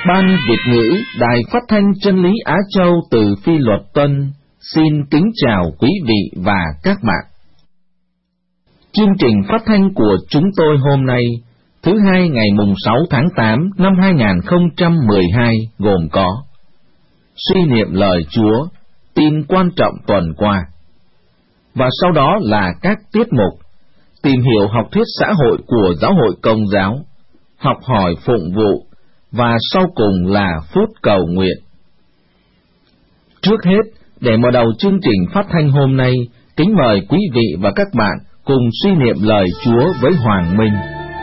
Ban Việt ngữ Đài Phát thanh Chân lý Á Châu từ Phi Luật Tân xin kính chào quý vị và các bạn. Chương trình phát thanh của chúng tôi hôm nay, thứ hai ngày mùng 6 tháng 8 năm 2012 gồm có suy niệm lời Chúa, tin quan trọng tuần qua, và sau đó là các tiết mục tìm hiểu học thuyết xã hội của Giáo hội Công giáo, học hỏi phụng vụ, và sau cùng là phút cầu nguyện. Trước hết, để mở đầu chương trình phát thanh hôm nay, kính mời quý vị và các bạn cùng suy niệm lời Chúa với Hoàng Minh.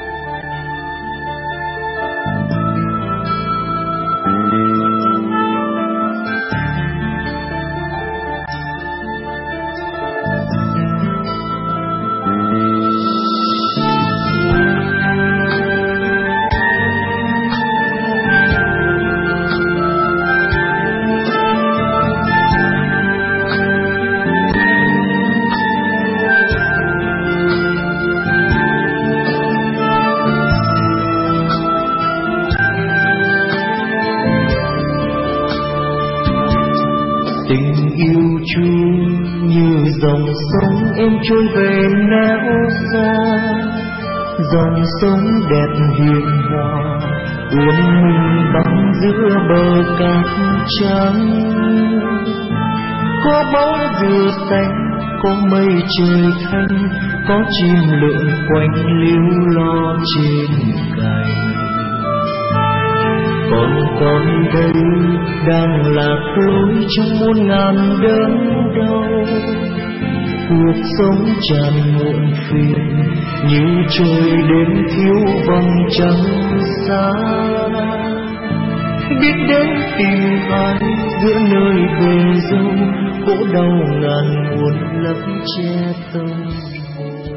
Trôi về não xa, dòng sông đẹp hiền hòa uốn mình băng giữa bờ cát trắng. Có bóng dừa xanh, có mây trời thanh, có chim lượn quanh líu lo trên cành. Còn con đây đang lạc lối trong muôn ngàn đớn đau. Cuộc sống tràn muộn phiền như trời đêm thiếu vầng trăng xa. Biết đến tìm ai giữa nơi về dâu, khổ đau ngàn buồn lấp che tâm hồn.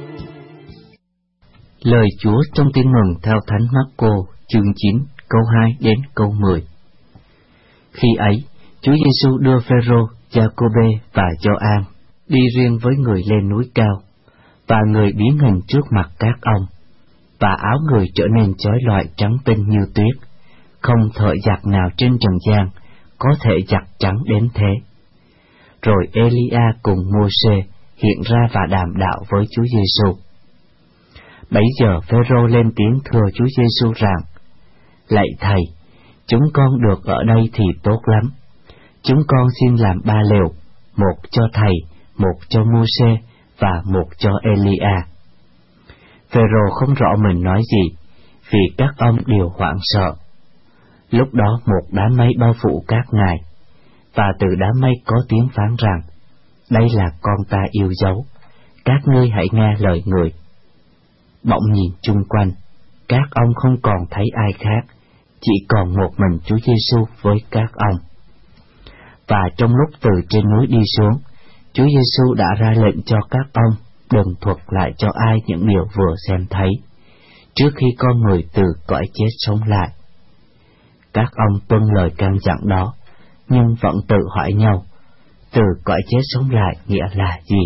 Lời Chúa trong Tin mừng theo Thánh Mác-cô chương 9 câu 2 đến câu 10. Khi ấy, Chúa Giêsu đưa Phêrô, Giacôbê và Gioan đi riêng với người lên núi cao, và người biến hình trước mặt các ông, và áo người trở nên chói lọi trắng tinh như tuyết, không thợ giặt nào trên trần gian có thể giặt trắng đến thế. Rồi Elia cùng Mô-sê hiện ra và đàm đạo với Chúa Giêsu. Bấy giờ Phêrô lên tiếng thưa Chúa Giêsu rằng: Lạy Thầy, chúng con được ở đây thì tốt lắm. Chúng con xin làm 3 lều, một cho Thầy, một cho Mô-sê và một cho Elia. Phêrô không rõ mình nói gì, vì các ông đều hoảng sợ. Lúc đó một đám mây bao phủ các ngài, và từ đám mây có tiếng phán rằng: Đây là con ta yêu dấu, các ngươi hãy nghe lời người. Bỗng nhìn chung quanh, các ông không còn thấy ai khác, chỉ còn một mình Chúa Giêsu với các ông. Và trong lúc từ trên núi đi xuống, Chúa Giêsu đã ra lệnh cho các ông đừng thuật lại cho ai những điều vừa xem thấy, trước khi con người từ cõi chết sống lại. Các ông tuân lời căn dặn đó, nhưng vẫn tự hỏi nhau, từ cõi chết sống lại nghĩa là gì?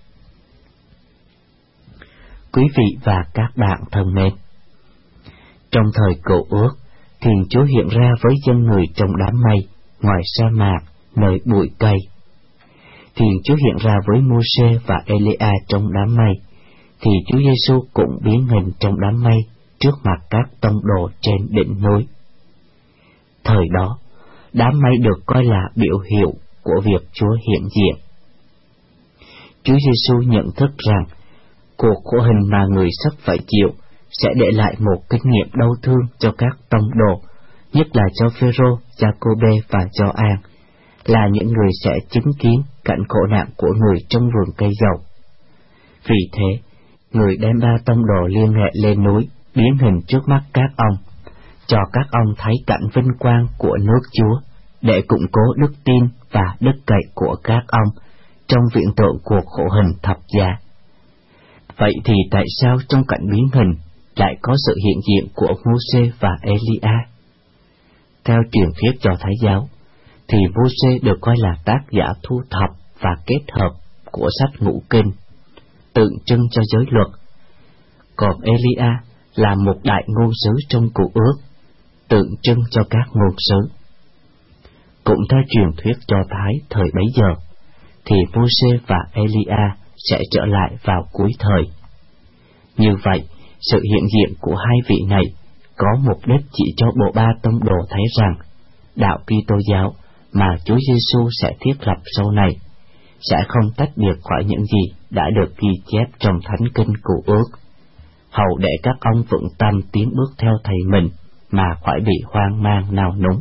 Quý vị và các bạn thân mến, trong thời Cựu Ước, Thiên Chúa hiện ra với dân người trong đám mây, ngoài sa mạc, nơi bụi cây. Thiên Chúa hiện ra với Mô-sê và Elia trong đám mây, thì Chúa Giêsu cũng biến hình trong đám mây trước mặt các tông đồ trên đỉnh núi. Thời đó, đám mây được coi là biểu hiệu của việc Chúa hiện diện. Chúa Giêsu nhận thức rằng cuộc khổ hình mà người sắp phải chịu sẽ để lại một kinh nghiệm đau thương cho các tông đồ, nhất là cho Phêrô, Giacôbê và Gioan, là những người sẽ chứng kiến cảnh khổ nạn của người trong vườn cây dầu. Vì thế, người đem 3 tông đồ liên hệ lên núi, biến hình trước mắt các ông, cho các ông thấy cảnh vinh quang của nước Chúa, để củng cố đức tin và đức cậy của các ông trong viễn tượng cuộc khổ hình thập giá. Vậy thì tại sao trong cảnh biến hình lại có sự hiện diện của Mô-sê và Elia? Theo truyền thuyết Do Thái giáo, thì Mô-sê được coi là tác giả thu thập và kết hợp của sách Ngũ Kinh, tượng trưng cho giới luật, còn Elia là một đại ngôn sứ trong Cựu Ước. tượng trưng cho các ngôn sứ. Cũng theo truyền thuyết Do Thái thời bấy giờ, thì Mô-sê và Ê-li-a sẽ trở lại vào cuối thời. Như vậy, sự hiện diện của hai vị này có mục đích chỉ cho bộ ba tông đồ thấy rằng đạo Kitô giáo mà Chúa Giêsu sẽ thiết lập sau này sẽ không tách biệt khỏi những gì đã được ghi chép trong Thánh Kinh Cựu Ước, hầu để các ông vững tâm tiến bước theo Thầy mình mà khỏi bị hoang mang nào núng.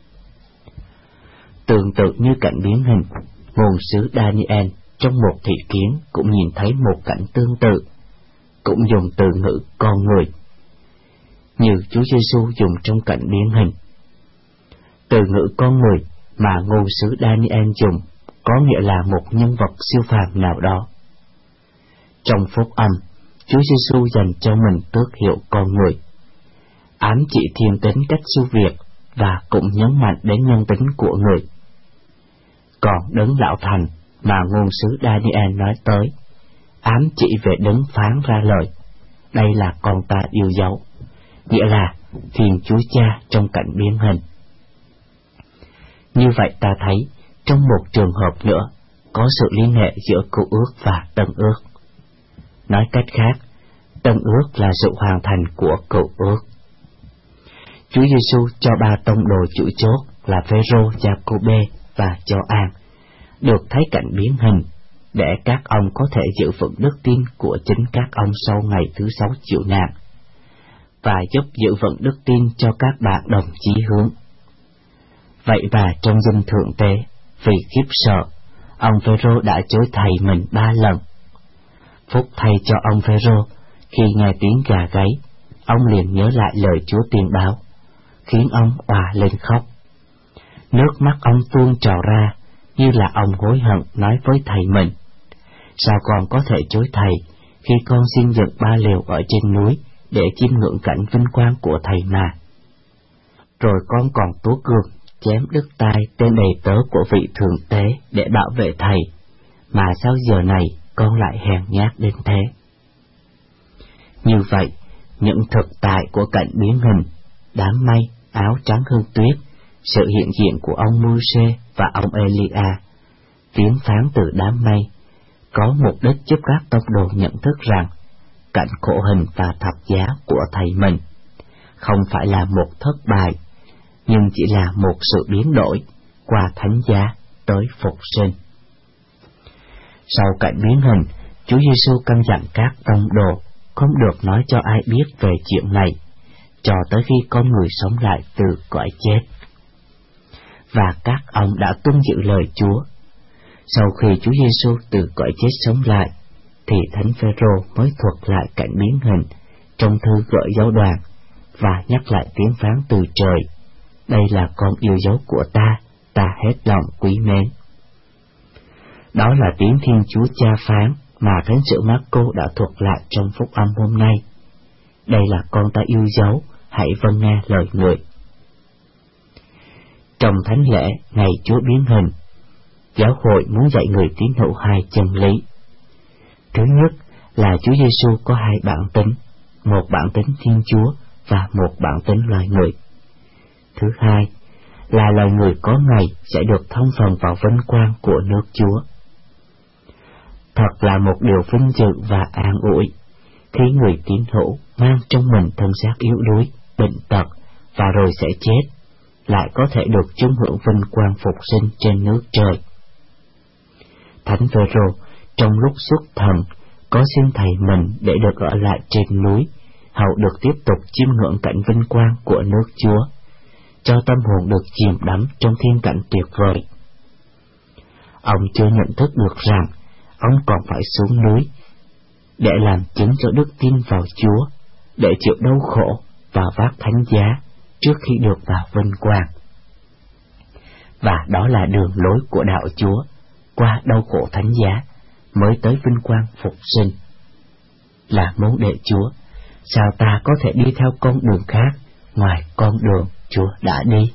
Tương tự như cảnh biến hình, ngôn sứ Daniel trong một thị kiến cũng nhìn thấy một cảnh tương tự, cũng dùng từ ngữ con người, như Chúa Giêsu dùng trong cảnh biến hình. Từ ngữ con người mà ngôn sứ Daniel dùng có nghĩa là một nhân vật siêu phàm nào đó. Trong phúc âm, Chúa Giêsu dành cho mình tước hiệu con người, ám chỉ thiên tính cách siêu việt và cũng nhấn mạnh đến nhân tính của người. Còn đấng lão thành mà ngôn sứ Daniel nói tới, ám chỉ về đấng phán ra lời, đây là con ta yêu dấu, nghĩa là Thiên Chúa Cha trong cảnh biến hình. Như vậy ta thấy, trong một trường hợp nữa, có sự liên hệ giữa Cựu Ước và Tân Ước. Nói cách khác, Tân Ước là sự hoàn thành của Cựu Ước. Chúa Giêsu cho ba tông đồ chủ chốt là Phêrô, Giacôbê và Gioan được thấy cảnh biến hình, để các ông có thể giữ vững đức tin của chính các ông sau ngày thứ 6 chịu nạn, và giúp giữ vững đức tin cho các bạn đồng chí hướng. Vậy mà trong dinh thượng tế, vì khiếp sợ, ông Phêrô đã chối thầy mình 3 lần. Phúc thay cho ông Phêrô, khi nghe tiếng gà gáy, ông liền nhớ lại lời Chúa tiên báo, khiến ông òa lên khóc. Nước mắt ông tuôn trào ra, như là ông hối hận nói với thầy mình: sao con có thể chối thầy khi con xin dựng 3 lều ở trên núi để chiêm ngưỡng cảnh vinh quang của thầy mà? Rồi con còn tố cược chém đứt tai tên đầy tớ của vị thượng tế để bảo vệ thầy, mà sao giờ này con lại hèn nhát đến thế? Như vậy, những thực tại của cảnh biến hình, đám mây, áo trắng hương tuyết, sự hiện diện của ông Mô-sê và ông Ê-li-a, tiếng phán từ đám mây, có mục đích giúp các tông đồ nhận thức rằng cảnh khổ hình và thập giá của thầy mình không phải là một thất bại, nhưng chỉ là một sự biến đổi qua thánh giá tới phục sinh. Sau cảnh biến hình, Chúa Giêsu căn dặn các tông đồ không được nói cho ai biết về chuyện này, cho tới khi con người sống lại từ cõi chết. Và các ông đã tuân giữ lời Chúa. Sau khi Chúa Giêsu từ cõi chết sống lại, thì Thánh Phêrô mới thuật lại cảnh biến hình trong thư gửi giáo đoàn và nhắc lại tiếng phán từ trời: đây là con yêu dấu của ta hết lòng quý mến. Đó là tiếng Thiên Chúa Cha phán mà Thánh sử Mác-cô đã thuật lại trong phúc âm hôm nay: đây là con ta yêu dấu, hãy vâng nghe lời người. Trong thánh lễ ngày Chúa biến hình, giáo hội muốn dạy người tín hữu 2 chân lý. Thứ nhất là Chúa Giêsu có 2 bản tính, một bản tính Thiên Chúa và một bản tính loài người. Thứ hai là loài người có ngày sẽ được thông phần vào vinh quang của nước Chúa. Thật là một điều vinh dự và an ủi khi người tín hữu mang trong mình thân xác yếu đuối, bệnh tật và rồi sẽ chết, lại có thể được chung hưởng vinh quang phục sinh trên nước trời. Thánh Phêrô trong lúc xuất thần có xin thầy mình để được ở lại trên núi, hầu được tiếp tục chiêm ngưỡng cảnh vinh quang của nước Chúa, cho tâm hồn được chìm đắm trong thiên cảnh tuyệt vời. Ông chưa nhận thức được rằng ông còn phải xuống núi để làm chứng cho đức tin vào Chúa, để chịu đau khổ và vác thánh giá trước khi được vào vinh quang. Và đó là đường lối của đạo Chúa, qua đau khổ thánh giá mới tới vinh quang phục sinh. Là môn đệ Chúa, sao ta có thể đi theo con đường khác ngoài con đường Chúa đã đi?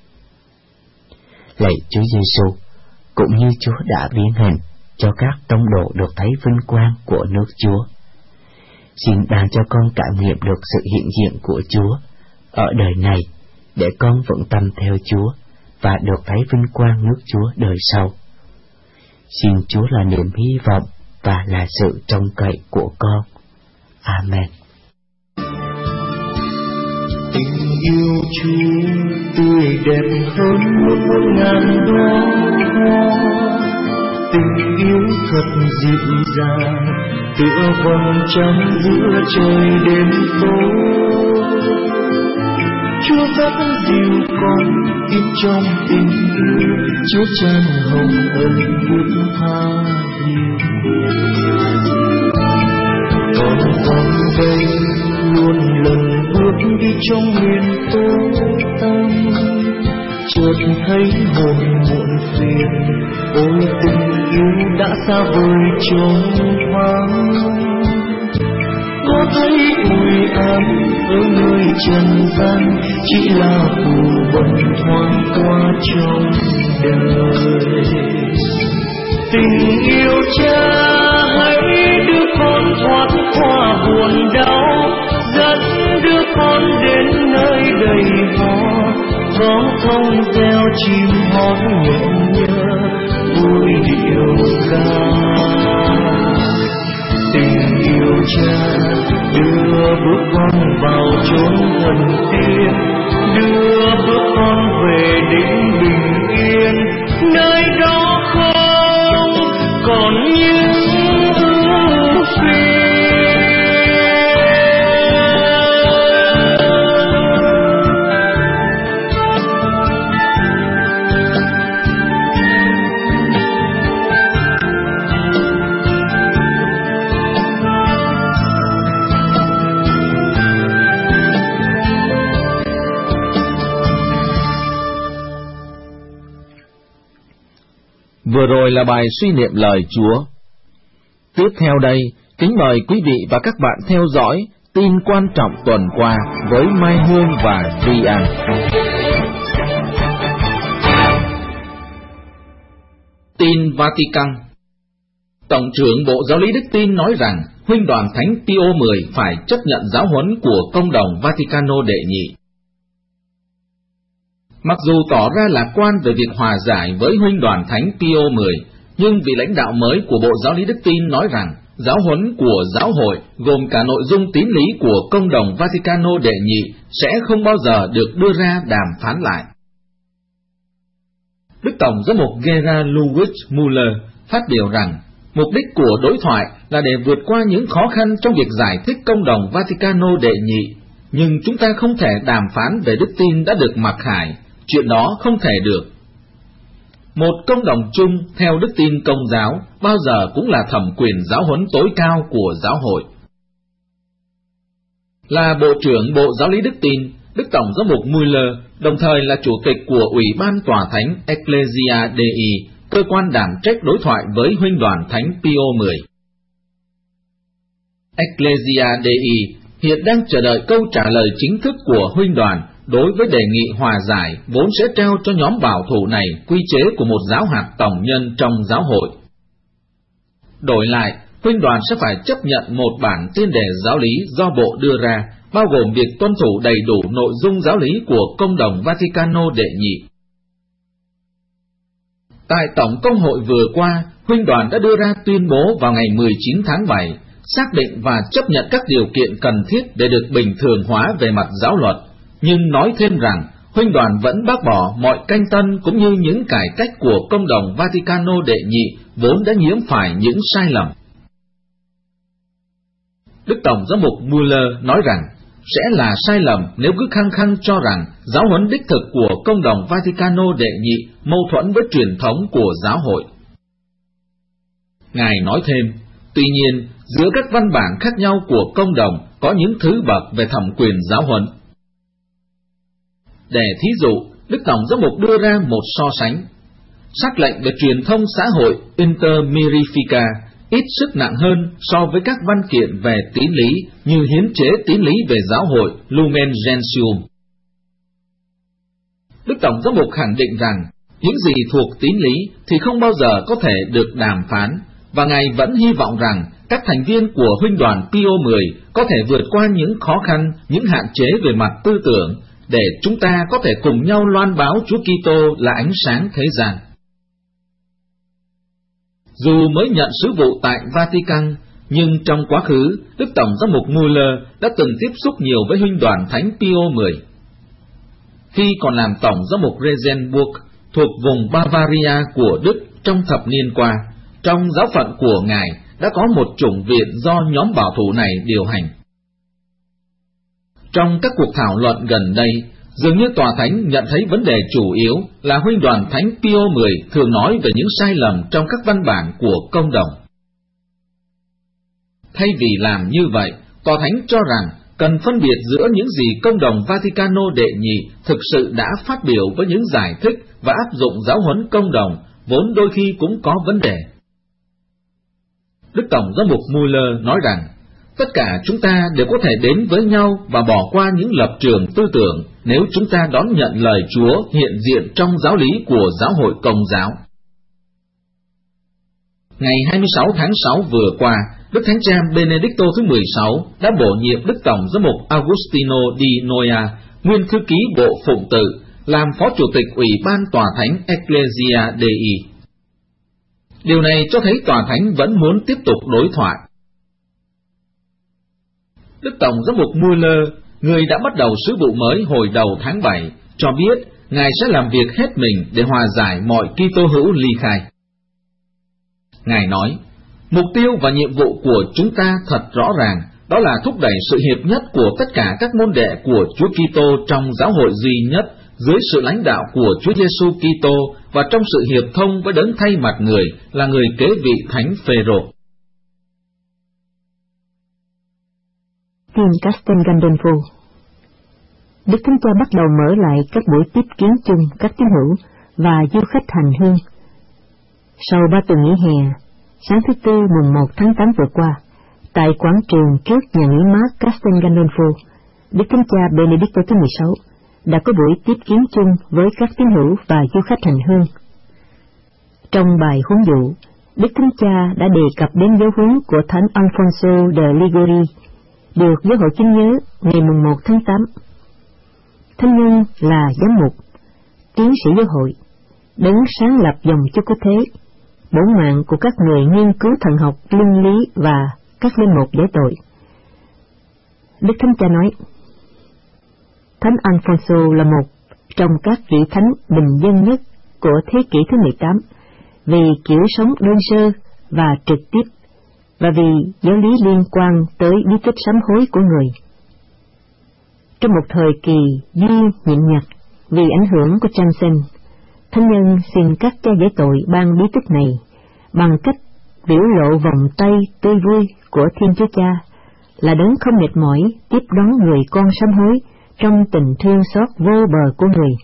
Lạy Chúa Giêsu, cũng như Chúa đã biến hình cho các tông đồ được thấy vinh quang của nước Chúa, xin ban cho con cảm nghiệm được sự hiện diện của Chúa ở đời này để con vững tâm theo Chúa và được thấy vinh quang nước Chúa đời sau. Xin Chúa là niềm hy vọng và là sự trông cậy của con. Amen. Tình yêu Chúa tươi đẹp hơn muôn ngàn đóa hoa, tình yêu thật dịu dàng tựa vầng trăng giữa trời đêm tối. Chúa rất dịu con tin trong tình yêu, Chúa tràn hồng ân bước tha nhiều. Con đây luôn lần bước đi trong miền tối tăm, chợt thấy hồn muộn phiền, ôi tình yêu đã xa vời trống vắng. Có thấy mùi ấm ở người trần gian, chỉ là phù bần thoáng qua trong đời. Tình yêu Cha hãy đưa con thoát qua buồn đau, dẫn đưa con đến nơi đầy hoa, gió thông reo chim hót nhẹ nhớ vui điệu ca. Tình yêu Cha đưa bước con vào chốn thần tiên, đưa bước con về đỉnh bình yên, nơi đó không còn những ưu phiền. Vừa rồi là bài suy niệm lời Chúa. Tiếp theo đây, kính mời quý vị và các bạn theo dõi tin quan trọng tuần qua với Mai Hương và Duy An. Tin Vatican. Tổng trưởng Bộ Giáo lý Đức Tin nói rằng Huynh đoàn Thánh Pio X phải chấp nhận giáo huấn của Công đồng Vaticano đệ nhị. Mặc dù tỏ ra lạc quan về việc hòa giải với Huynh đoàn Thánh Pio X, nhưng vị lãnh đạo mới của Bộ Giáo lý Đức Tin nói rằng giáo huấn của giáo hội gồm cả nội dung tín lý của Công đồng Vaticano đệ nhị sẽ không bao giờ được đưa ra đàm phán lại. Đức Tổng giám mục Gerhard Ludwig Müller phát biểu rằng mục đích của đối thoại là để vượt qua những khó khăn trong việc giải thích Công đồng Vaticano đệ nhị, nhưng chúng ta không thể đàm phán về đức tin đã được mặc khải. Chuyện đó không thể được. Một công đồng chung theo đức tin Công giáo bao giờ cũng là thẩm quyền giáo huấn tối cao của giáo hội. Là Bộ trưởng Bộ Giáo lý Đức Tin, Đức Tổng giám mục Müller đồng thời là Chủ tịch của Ủy ban Tòa Thánh Ecclesia Dei, cơ quan đảm trách đối thoại với Huynh đoàn Thánh Pio X. Ecclesia Dei hiện đang chờ đợi câu trả lời chính thức của Huynh đoàn đối với đề nghị hòa giải vốn sẽ trao cho nhóm bảo thủ này quy chế của một giáo hạt tổng nhân trong giáo hội. Đổi lại, Huynh đoàn sẽ phải chấp nhận một bản tiên đề giáo lý do Bộ đưa ra, bao gồm việc tuân thủ đầy đủ nội dung giáo lý của Công đồng Vaticano đệ nhị. Tại Tổng Công hội vừa qua, Huynh đoàn đã đưa ra tuyên bố vào ngày 19 tháng 7, xác định và chấp nhận các điều kiện cần thiết để được bình thường hóa về mặt giáo luật, nhưng nói thêm rằng Huynh đoàn vẫn bác bỏ mọi canh tân cũng như những cải cách của Công đồng Vaticano đệ nhị vốn đã nhiễm phải những sai lầm. Đức Tổng giám mục Müller nói rằng sẽ là sai lầm nếu cứ khăng khăng cho rằng giáo huấn đích thực của Công đồng Vaticano đệ nhị mâu thuẫn với truyền thống của giáo hội. Ngài nói thêm, tuy nhiên, giữa các văn bản khác nhau của Công đồng có những thứ bậc về thẩm quyền giáo huấn. Để thí dụ, Đức Tổng giám mục đưa ra một so sánh. Sắc lệnh về truyền thông xã hội Inter Mirifica ít sức nặng hơn so với các văn kiện về tín lý như hiến chế tín lý về giáo hội Lumen Gentium. Đức Tổng giám mục khẳng định rằng những gì thuộc tín lý thì không bao giờ có thể được đàm phán, và Ngài vẫn hy vọng rằng các thành viên của Huynh đoàn Pio X có thể vượt qua những khó khăn, những hạn chế về mặt tư tưởng, để chúng ta có thể cùng nhau loan báo Chúa Kitô là ánh sáng thế gian. Dù mới nhận sứ vụ tại Vatican, nhưng trong quá khứ, Đức Tổng giám mục Müller đã từng tiếp xúc nhiều với huynh đoàn Thánh Pio X. Khi còn làm Tổng giám mục Regensburg thuộc vùng Bavaria của Đức trong thập niên qua, trong giáo phận của Ngài đã có một chủng viện do nhóm bảo thủ này điều hành. Trong các cuộc thảo luận gần đây, dường như Tòa Thánh nhận thấy vấn đề chủ yếu là huynh đoàn Thánh Pio X thường nói về những sai lầm trong các văn bản của công đồng. Thay vì làm như vậy, Tòa Thánh cho rằng cần phân biệt giữa những gì công đồng Vaticano đệ nhị thực sự đã phát biểu với những giải thích và áp dụng giáo huấn công đồng vốn đôi khi cũng có vấn đề. Đức Tổng giám mục Müller nói rằng, tất cả chúng ta đều có thể đến với nhau và bỏ qua những lập trường tư tưởng nếu chúng ta đón nhận lời Chúa hiện diện trong giáo lý của giáo hội Công giáo. Ngày 26 tháng 6 vừa qua, Đức Thánh cha Benedicto thứ 16 đã bổ nhiệm Đức Tổng giám mục Agustino di Noia, nguyên thư ký bộ phụng tự, làm Phó Chủ tịch Ủy ban Tòa Thánh Ecclesia Dei. Điều này cho thấy Tòa Thánh vẫn muốn tiếp tục đối thoại. Đức Tổng giám mục Müller, người đã bắt đầu sứ vụ mới hồi đầu tháng 7, cho biết Ngài sẽ làm việc hết mình để hòa giải mọi Kitô hữu ly khai. Ngài nói, mục tiêu và nhiệm vụ của chúng ta thật rõ ràng, đó là thúc đẩy sự hiệp nhất của tất cả các môn đệ của Chúa Kitô trong giáo hội duy nhất, dưới sự lãnh đạo của Chúa Giêsu Kitô và trong sự hiệp thông với đấng thay mặt người là người kế vị Thánh Phêrô. Tin Castel Gandolfo. Đức Thánh Cha bắt đầu mở lại các buổi tiếp kiến chung các tín hữu và du khách hành hương. Sau 3 tuần nghỉ hè, sáng thứ Tư mùng 1 tháng 8 vừa qua, tại quảng trường trước nhà nghỉ mát Castel Gandolfo, Đức Thánh Cha Benedicto thứ 16 đã có buổi tiếp kiến chung với các tín hữu và du khách hành hương. Trong bài huấn dụ, Đức Thánh Cha đã đề cập đến giáo huấn của Thánh Alfonso de Ligori, được giáo hội chính nhớ ngày mùng 1 tháng 8. Thánh nhân là giám mục, tiến sĩ giáo hội, đấng sáng lập dòng Chúa Cứu Thế, bổn mạng của các người nghiên cứu thần học, luân lý và các linh mục giải tội. Đức Thánh Cha nói, Thánh Alfonso là một trong các vị thánh bình dân nhất của thế kỷ thứ 18 vì kiểu sống đơn sơ và trực tiếp, và vì giáo lý liên quan tới bí tích sám hối của người. Trong một thời kỳ duy nhịn nhặt vì ảnh hưởng của Jansen, Thánh nhân xin các cha giải tội ban bí tích này bằng cách biểu lộ vòng tay tươi vui của Thiên Chúa Cha, là đấng không mệt mỏi tiếp đón người con sám hối trong tình thương xót vô bờ của người.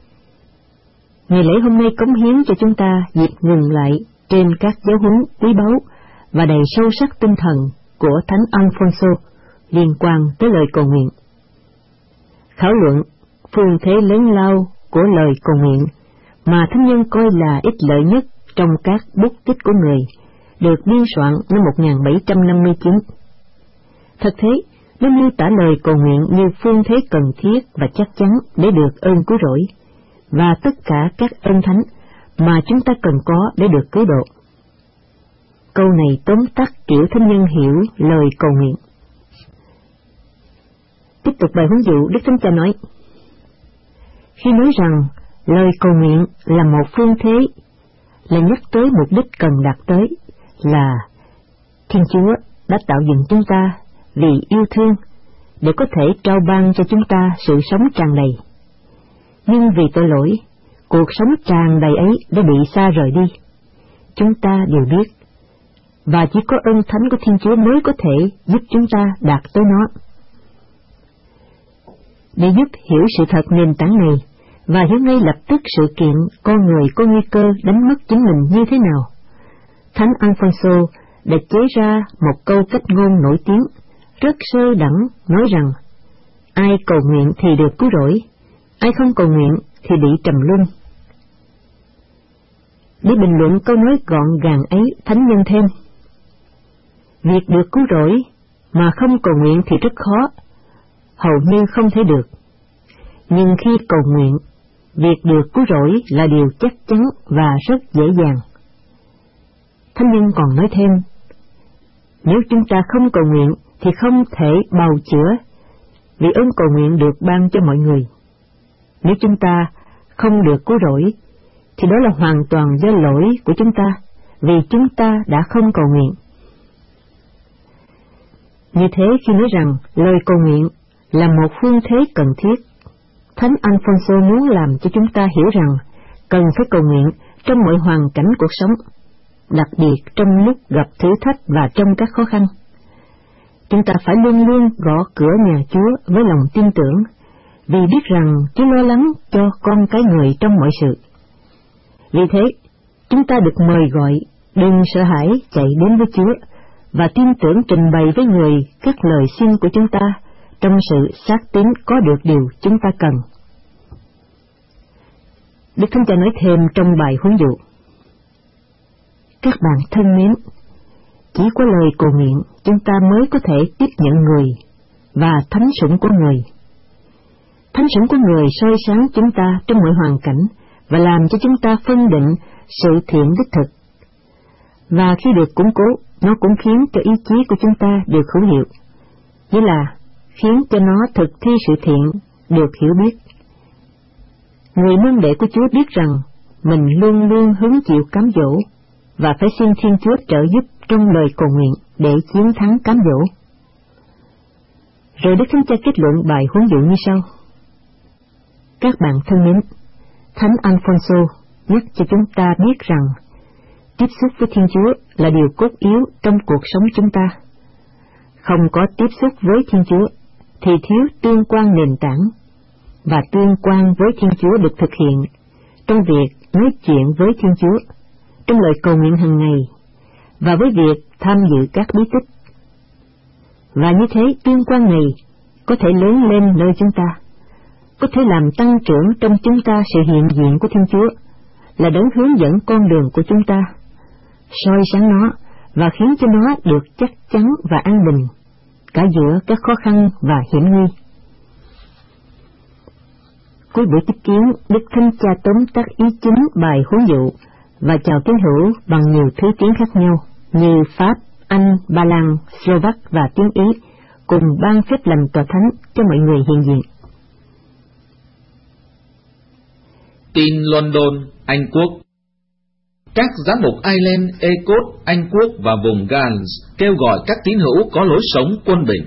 Ngày lễ hôm nay cống hiến cho chúng ta dịp ngừng lại trên các giáo huấn quý báu và đầy sâu sắc tinh thần của Thánh Alfonso liên quan tới lời cầu nguyện. Thảo luận phương thế lớn lao của lời cầu nguyện mà Thánh nhân coi là ích lợi nhất trong các bút tích của người, được biên soạn năm 1759. Thật thế, nó miêu tả lời cầu nguyện như phương thế cần thiết và chắc chắn để được ơn cứu rỗi, và tất cả các ơn thánh mà chúng ta cần có để được cứu độ. Câu này tóm tắt kiểu Thánh nhân hiểu lời cầu nguyện. Tiếp tục bài huấn dụ, Đức Thánh Cha nói, khi nói rằng lời cầu nguyện là một phương thế, là nhắc tới mục đích cần đạt tới, là Thiên Chúa đã tạo dựng chúng ta vì yêu thương để có thể trao ban cho chúng ta sự sống tràn đầy. Nhưng vì tội lỗi, cuộc sống tràn đầy ấy đã bị xa rời đi. Chúng ta đều biết, và chỉ có ơn thánh của Thiên Chúa mới có thể giúp chúng ta đạt tới nó. Để giúp hiểu sự thật nền tảng này, và hiểu ngay lập tức sự kiện con người có nguy cơ đánh mất chính mình như thế nào, Thánh Alfonso đã chế ra một câu cách ngôn nổi tiếng, rất sơ đẳng, nói rằng, ai cầu nguyện thì được cứu rỗi, ai không cầu nguyện thì bị trầm luân. Để bình luận câu nói gọn gàng ấy, Thánh nhân thêm, việc được cứu rỗi mà không cầu nguyện thì rất khó, hầu như không thể được. Nhưng khi cầu nguyện, việc được cứu rỗi là điều chắc chắn và rất dễ dàng. Thánh nhân còn nói thêm, nếu chúng ta không cầu nguyện thì không thể bào chữa, vì ơn cầu nguyện được ban cho mọi người. Nếu chúng ta không được cứu rỗi, thì đó là hoàn toàn do lỗi của chúng ta, vì chúng ta đã không cầu nguyện. Như thế, khi nói rằng lời cầu nguyện là một phương thế cần thiết, Thánh Alfonso muốn làm cho chúng ta hiểu rằng cần phải cầu nguyện trong mọi hoàn cảnh cuộc sống, đặc biệt trong lúc gặp thử thách và trong các khó khăn. Chúng ta phải luôn luôn gõ cửa nhà Chúa với lòng tin tưởng, vì biết rằng Chúa lo lắng cho con cái người trong mọi sự. Vì thế, chúng ta được mời gọi đừng sợ hãi chạy đến với Chúa và tin tưởng trình bày với người các lời xin của chúng ta trong sự xác tín có được điều chúng ta cần. Đức Thánh Cha nói thêm trong bài huấn dụ: các bạn thân mến, chỉ có lời cầu nguyện chúng ta mới có thể tiếp nhận người và thánh sủng của người. Thánh sủng của người soi sáng chúng ta trong mọi hoàn cảnh và làm cho chúng ta phân định sự thiện đích thực. Và khi được củng cố, nó cũng khiến cho ý chí của chúng ta được hữu hiệu, nghĩa là khiến cho nó thực thi sự thiện được hiểu biết. Người môn đệ của Chúa biết rằng mình luôn luôn hứng chịu cám dỗ và phải xin Thiên Chúa trợ giúp trong lời cầu nguyện để chiến thắng cám dỗ. Rồi Đức Thánh Cha kết luận bài huấn dụ như sau: các bạn thân mến, Thánh Alfonso nhắc cho chúng ta biết rằng tiếp xúc với Thiên Chúa là điều cốt yếu trong cuộc sống chúng ta. Không có tiếp xúc với Thiên Chúa thì thiếu tương quan nền tảng, và tương quan với Thiên Chúa được thực hiện trong việc nói chuyện với Thiên Chúa, trong lời cầu nguyện hàng ngày, và với việc tham dự các bí tích. Và như thế, tương quan này có thể lớn lên nơi chúng ta, có thể làm tăng trưởng trong chúng ta sự hiện diện của Thiên Chúa, là đấng hướng dẫn con đường của chúng ta, soi sáng nó và khiến cho nó được chắc chắn và an bình, cả giữa các khó khăn và hiểm nguy. Cuối buổi tiếp kiến, Đức Thánh Cha tóm tắt ý chính bài huấn dụ và chào tín hữu bằng nhiều thứ tiếng khác nhau như Pháp, Anh, Ba Lan, Slovak và tiếng Ý, cùng ban phép lành tòa thánh cho mọi người hiện diện. Tin London, Anh Quốc. Các giám mục Ireland, Écosse, Anh Quốc và vùng Gales kêu gọi các tín hữu có lối sống quân bình.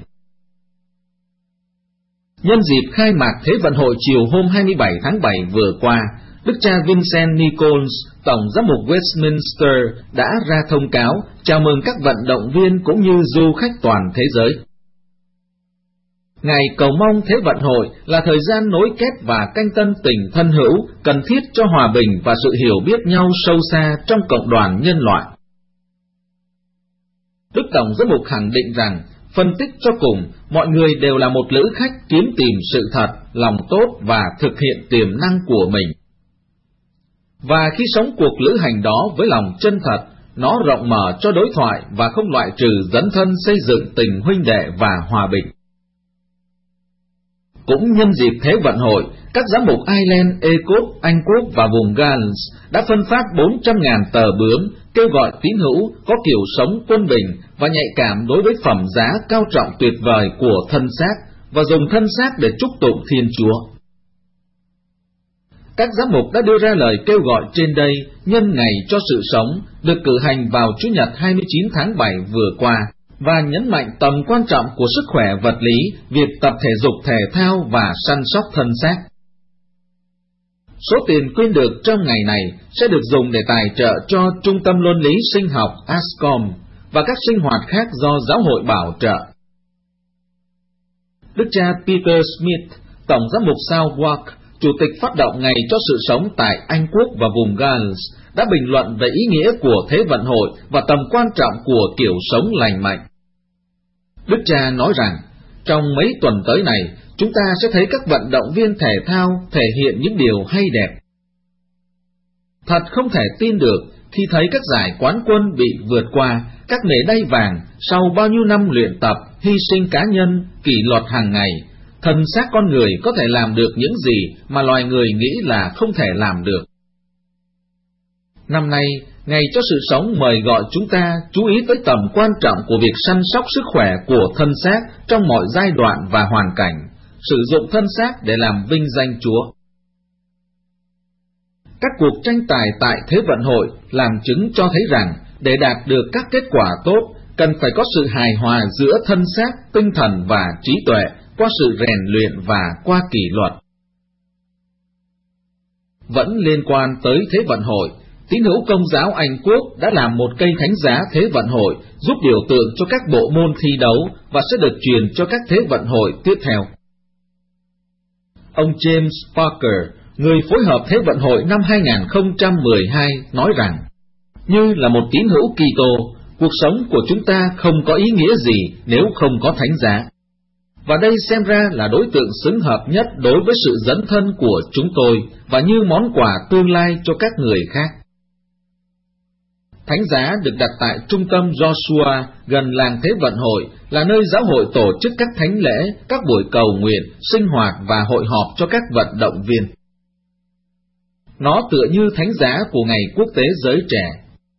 Nhân dịp khai mạc Thế vận hội chiều hôm 27 tháng 7 vừa qua, Đức cha Vincent Nichols, Tổng giám mục Westminster, đã ra thông cáo chào mừng các vận động viên cũng như du khách toàn thế giới. Ngày cầu mong Thế vận hội là thời gian nối kết và canh tân tình thân hữu, cần thiết cho hòa bình và sự hiểu biết nhau sâu xa trong cộng đoàn nhân loại. Đức Tổng giám mục khẳng định rằng, phân tích cho cùng, mọi người đều là một lữ khách kiếm tìm sự thật, lòng tốt và thực hiện tiềm năng của mình. Và khi sống cuộc lữ hành đó với lòng chân thật, nó rộng mở cho đối thoại và không loại trừ dấn thân xây dựng tình huynh đệ và hòa bình. Cũng nhân dịp Thế vận hội, các giám mục Ireland, Écosse, Anh Quốc và vùng Gales đã phân phát 400.000 tờ bướm, kêu gọi tín hữu có kiểu sống quân bình và nhạy cảm đối với phẩm giá cao trọng tuyệt vời của thân xác, và dùng thân xác để chúc tụng Thiên Chúa. Các giám mục đã đưa ra lời kêu gọi trên đây nhân ngày cho sự sống, được cử hành vào Chủ nhật 29 tháng 7 vừa qua, và nhấn mạnh tầm quan trọng của sức khỏe vật lý, việc tập thể dục thể thao và săn sóc thân xác. Số tiền quyên được trong ngày này sẽ được dùng để tài trợ cho Trung tâm Luân lý Sinh học ASCOM và các sinh hoạt khác do giáo hội bảo trợ. Đức cha Peter Smith, Tổng giám mục Southwark, Chủ tịch phát động Ngày cho sự sống tại Anh Quốc và vùng Gales, đã bình luận về ý nghĩa của Thế vận hội và tầm quan trọng của kiểu sống lành mạnh. Đức cha nói rằng, trong mấy tuần tới này, chúng ta sẽ thấy các vận động viên thể thao thể hiện những điều hay đẹp. Thật không thể tin được khi thấy các giải quán quân bị vượt qua, các medal vàng sau bao nhiêu năm luyện tập, hy sinh cá nhân, kỷ luật hàng ngày, thân xác con người có thể làm được những gì mà loài người nghĩ là không thể làm được. Năm nay, Ngày cho sự sống mời gọi chúng ta chú ý tới tầm quan trọng của việc săn sóc sức khỏe của thân xác trong mọi giai đoạn và hoàn cảnh, sử dụng thân xác để làm vinh danh Chúa. Các cuộc tranh tài tại Thế vận hội làm chứng cho thấy rằng để đạt được các kết quả tốt, cần phải có sự hài hòa giữa thân xác, tinh thần và trí tuệ qua sự rèn luyện và qua kỷ luật. Vẫn liên quan tới Thế vận hội, tín hữu Công giáo Anh Quốc đã làm một cây thánh giá Thế vận hội giúp biểu tượng cho các bộ môn thi đấu và sẽ được truyền cho các Thế vận hội tiếp theo. Ông James Parker, người phối hợp Thế vận hội năm 2012, nói rằng, như là một tín hữu Kitô, cuộc sống của chúng ta không có ý nghĩa gì nếu không có thánh giá. Và đây xem ra là đối tượng xứng hợp nhất đối với sự dấn thân của chúng tôi và như món quà tương lai cho các người khác. Thánh giá được đặt tại trung tâm Joshua gần làng Thế vận hội, là nơi giáo hội tổ chức các thánh lễ, các buổi cầu nguyện, sinh hoạt và hội họp cho các vận động viên. Nó tựa như thánh giá của Ngày Quốc tế Giới Trẻ.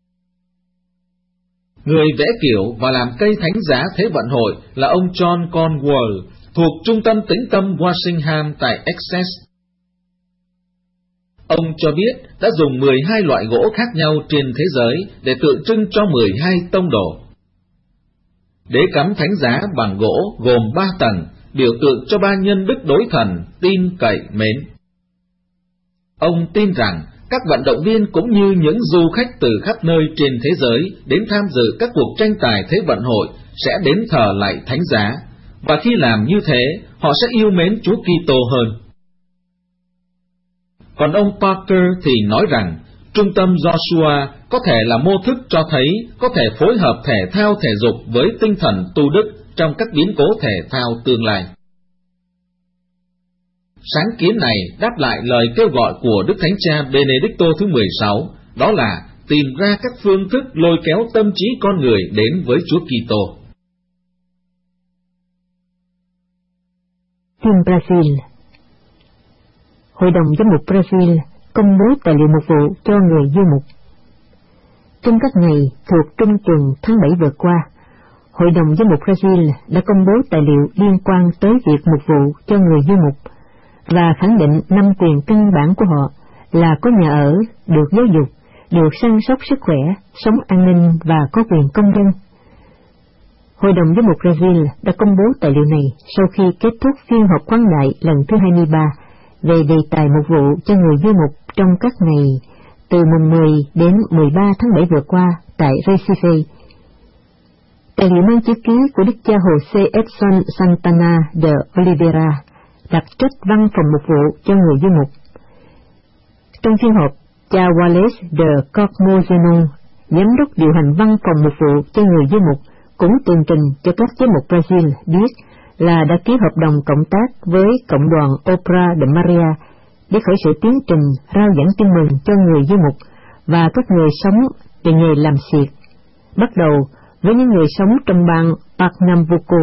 Người vẽ kiểu và làm cây thánh giá Thế vận hội là ông John Cornwall, thuộc Trung tâm Tĩnh tâm Walsingham tại Essex. Ông cho biết đã dùng 12 loại gỗ khác nhau trên thế giới để tượng trưng cho 12 tông đồ. Đế cắm thánh giá bằng gỗ gồm 3 tầng, biểu tượng cho 3 nhân đức đối thần, tin, cậy, mến. Ông tin rằng các vận động viên cũng như những du khách từ khắp nơi trên thế giới đến tham dự các cuộc tranh tài Thế vận hội sẽ đến thờ lạy thánh giá, và khi làm như thế, họ sẽ yêu mến Chúa Kitô hơn. Còn ông Parker thì nói rằng, trung tâm Joshua có thể là mô thức cho thấy có thể phối hợp thể thao thể dục với tinh thần tu đức trong các biến cố thể thao tương lai. Sáng kiến này đáp lại lời kêu gọi của Đức Thánh Cha Benedicto thứ 16, đó là tìm ra các phương thức lôi kéo tâm trí con người đến với Chúa Kitô. Tin Brazil. Hội đồng Giám mục Brazil công bố tài liệu mục vụ cho người du mục. Trong các ngày thuộc trung tuần tháng 7 vừa qua, Hội đồng Giám mục Brazil đã công bố tài liệu liên quan tới việc mục vụ cho người du mục và khẳng định 5 quyền căn bản của họ là có nhà ở, được giáo dục, được săn sóc sức khỏe, sống an ninh và có quyền công dân. Hội đồng Giám mục Brazil đã công bố tài liệu này sau khi kết thúc phiên họp khoáng đại lần thứ 23 về đề tài mục vụ cho người du mục trong các ngày từ mùng 10 đến 13 tháng 7 vừa qua tại Recife. Tài liệu mang chữ ký của Đức cha José Edson Santana de Oliveira, đặc trách văn phòng mục vụ cho người du mục. Trong phiên họp, cha Wallace de Cormozeno, giám đốc điều hành văn phòng mục vụ cho người du mục, cũng tường trình cho các giám mục Brazil biết là đã ký hợp đồng cộng tác với cộng đoàn Opera de Maria để khởi sự tiến trình rao giảng tin mừng cho người du mục và các người sống về nghề làm xiệt, bắt đầu với những người sống trong bang Pernambuco.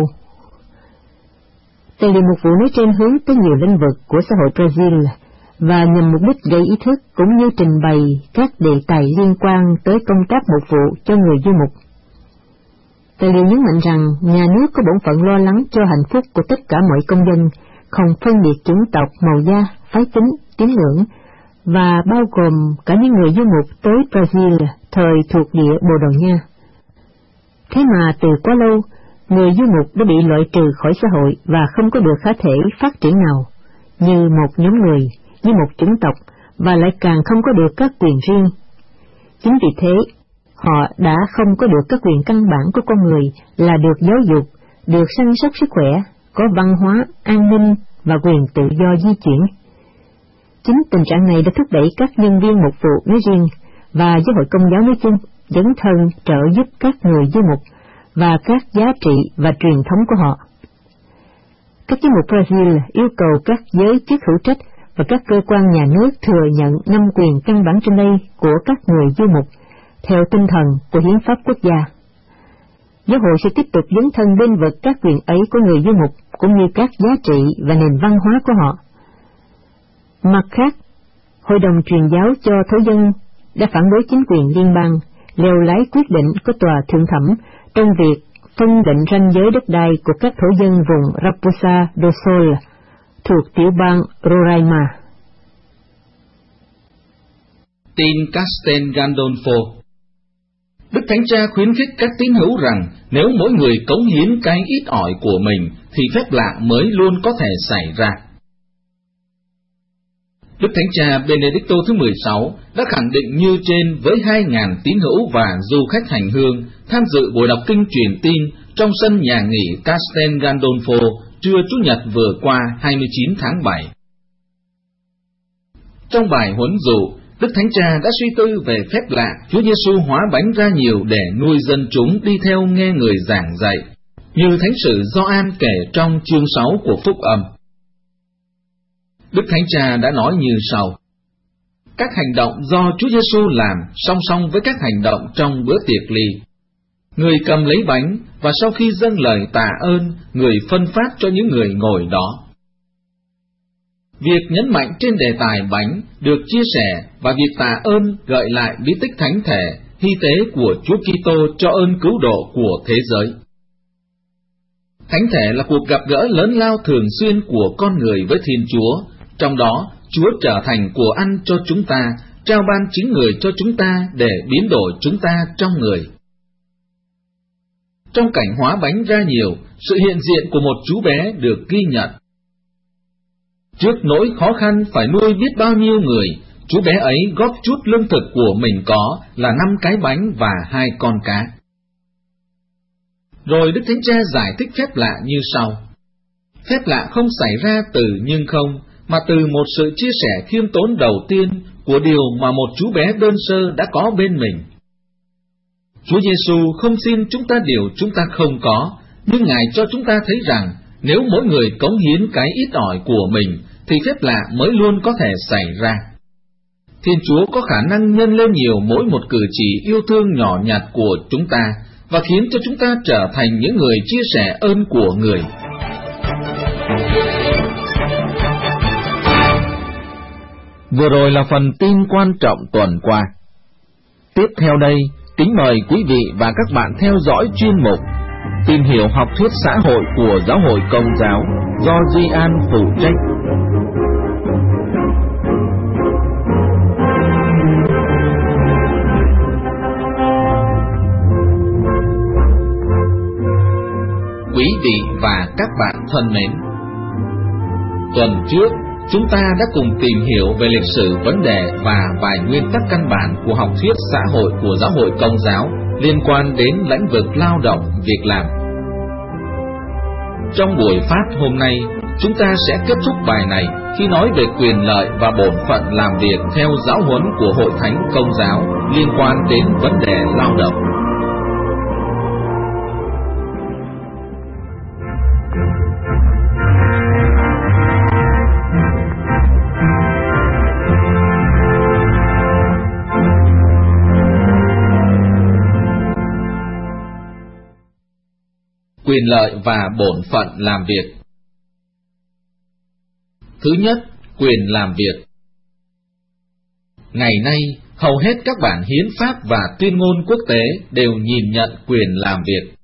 Tài liệu mục vụ nói trên hướng tới nhiều lĩnh vực của xã hội Brazil và nhằm mục đích gây ý thức cũng như trình bày các đề tài liên quan tới công tác mục vụ cho người du mục. Tài liệu nhấn mạnh rằng nhà nước có bổn phận lo lắng cho hạnh phúc của tất cả mọi công dân, không phân biệt chủng tộc, màu da, phái tính, tín ngưỡng, và bao gồm cả những người du mục tới Brazil thời thuộc địa Bồ Đào Nha. Thế mà từ quá lâu, người du mục đã bị loại trừ khỏi xã hội và không có được khả thể phát triển nào, như một nhóm người, như một chủng tộc, và lại càng không có được các quyền riêng. Chính vì thế, họ đã không có được các quyền căn bản của con người là được giáo dục, được săn sóc sức khỏe, có văn hóa, an ninh và quyền tự do di chuyển. Chính tình trạng này đã thúc đẩy các nhân viên mục vụ nói riêng và giáo hội Công giáo nói chung dấn thân trợ giúp các người du mục và các giá trị và truyền thống của họ. Các giám mục Brazil yêu cầu các giới chức hữu trách và các cơ quan nhà nước thừa nhận 5 quyền căn bản trên đây của các người du mục theo tinh thần của hiến pháp quốc gia. Giáo hội sẽ tiếp tục dấn thân bên vực các quyền ấy của người du mục cũng như các giá trị và nền văn hóa của họ. Mặt khác, Hội đồng truyền giáo cho thổ dân đã phản đối chính quyền liên bang, lèo lái quyết định của tòa thượng thẩm trong việc phân định ranh giới đất đai của các thổ dân vùng Raposa do Sol thuộc tiểu bang Roraima. Tin Castel Gandolfo. Đức Thánh Cha khuyến khích các tín hữu rằng nếu mỗi người cống hiến cái ít ỏi của mình thì phép lạ mới luôn có thể xảy ra. Đức Thánh Cha Benedicto thứ 16 đã khẳng định như trên với 2.000 tín hữu và du khách hành hương tham dự buổi đọc kinh truyền tin trong sân nhà nghỉ Castel Gandolfo trưa Chủ nhật vừa qua 29 tháng 7. Trong bài huấn dụ, Đức Thánh Cha đã suy tư về phép lạ Chúa Giêsu hóa bánh ra nhiều để nuôi dân chúng đi theo nghe người giảng dạy, như Thánh sử Gioan kể trong chương 6 của Phúc Âm. Đức Thánh Cha đã nói như sau: các hành động do Chúa Giêsu làm song song với các hành động trong bữa tiệc ly. Người cầm lấy bánh và sau khi dâng lời tạ ơn, người phân phát cho những người ngồi đó. Việc nhấn mạnh trên đề tài bánh được chia sẻ và việc tạ ơn gợi lại bí tích thánh thể, hy tế của Chúa Kitô cho ơn cứu độ của thế giới. Thánh thể là cuộc gặp gỡ lớn lao thường xuyên của con người với Thiên Chúa, trong đó Chúa trở thành của ăn cho chúng ta, trao ban chính người cho chúng ta để biến đổi chúng ta trong người. Trong cảnh hóa bánh ra nhiều, sự hiện diện của một chú bé được ghi nhận. Trước nỗi khó khăn phải nuôi biết bao nhiêu người, chú bé ấy góp chút lương thực của mình có là 5 cái bánh và 2 con cá. Rồi Đức Thánh Cha giải thích phép lạ như sau: phép lạ không xảy ra từ nhưng không, mà từ một sự chia sẻ khiêm tốn đầu tiên của điều mà một chú bé đơn sơ đã có bên mình. Chúa Giêsu không xin chúng ta điều chúng ta không có, nhưng Ngài cho chúng ta thấy rằng nếu mỗi người cống hiến cái ít ỏi của mình, thì phép lạ mới luôn có thể xảy ra. Thiên Chúa có khả năng nhân lên nhiều mỗi một cử chỉ yêu thương nhỏ nhặt của chúng ta, và khiến cho chúng ta trở thành những người chia sẻ ơn của người. Vừa rồi là phần tin quan trọng tuần qua. Tiếp theo đây, kính mời quý vị và các bạn theo dõi chuyên mục Tìm hiểu học thuyết xã hội của Giáo hội Công giáo do Duy An phụ trách. Quý vị và các bạn thân mến, tuần trước chúng ta đã cùng tìm hiểu về lịch sử vấn đề và vài nguyên tắc căn bản của học thuyết xã hội của Giáo hội Công giáo liên quan đến lĩnh vực lao động, việc làm. Trong buổi phát hôm nay, chúng ta sẽ kết thúc bài này khi nói về quyền lợi và bổn phận làm việc theo giáo huấn của Hội Thánh Công giáo liên quan đến vấn đề lao động. Quyền lợi và bổn phận làm việc. Thứ nhất, quyền làm việc. Ngày nay, hầu hết các bản hiến pháp và tuyên ngôn quốc tế đều nhìn nhận quyền làm việc.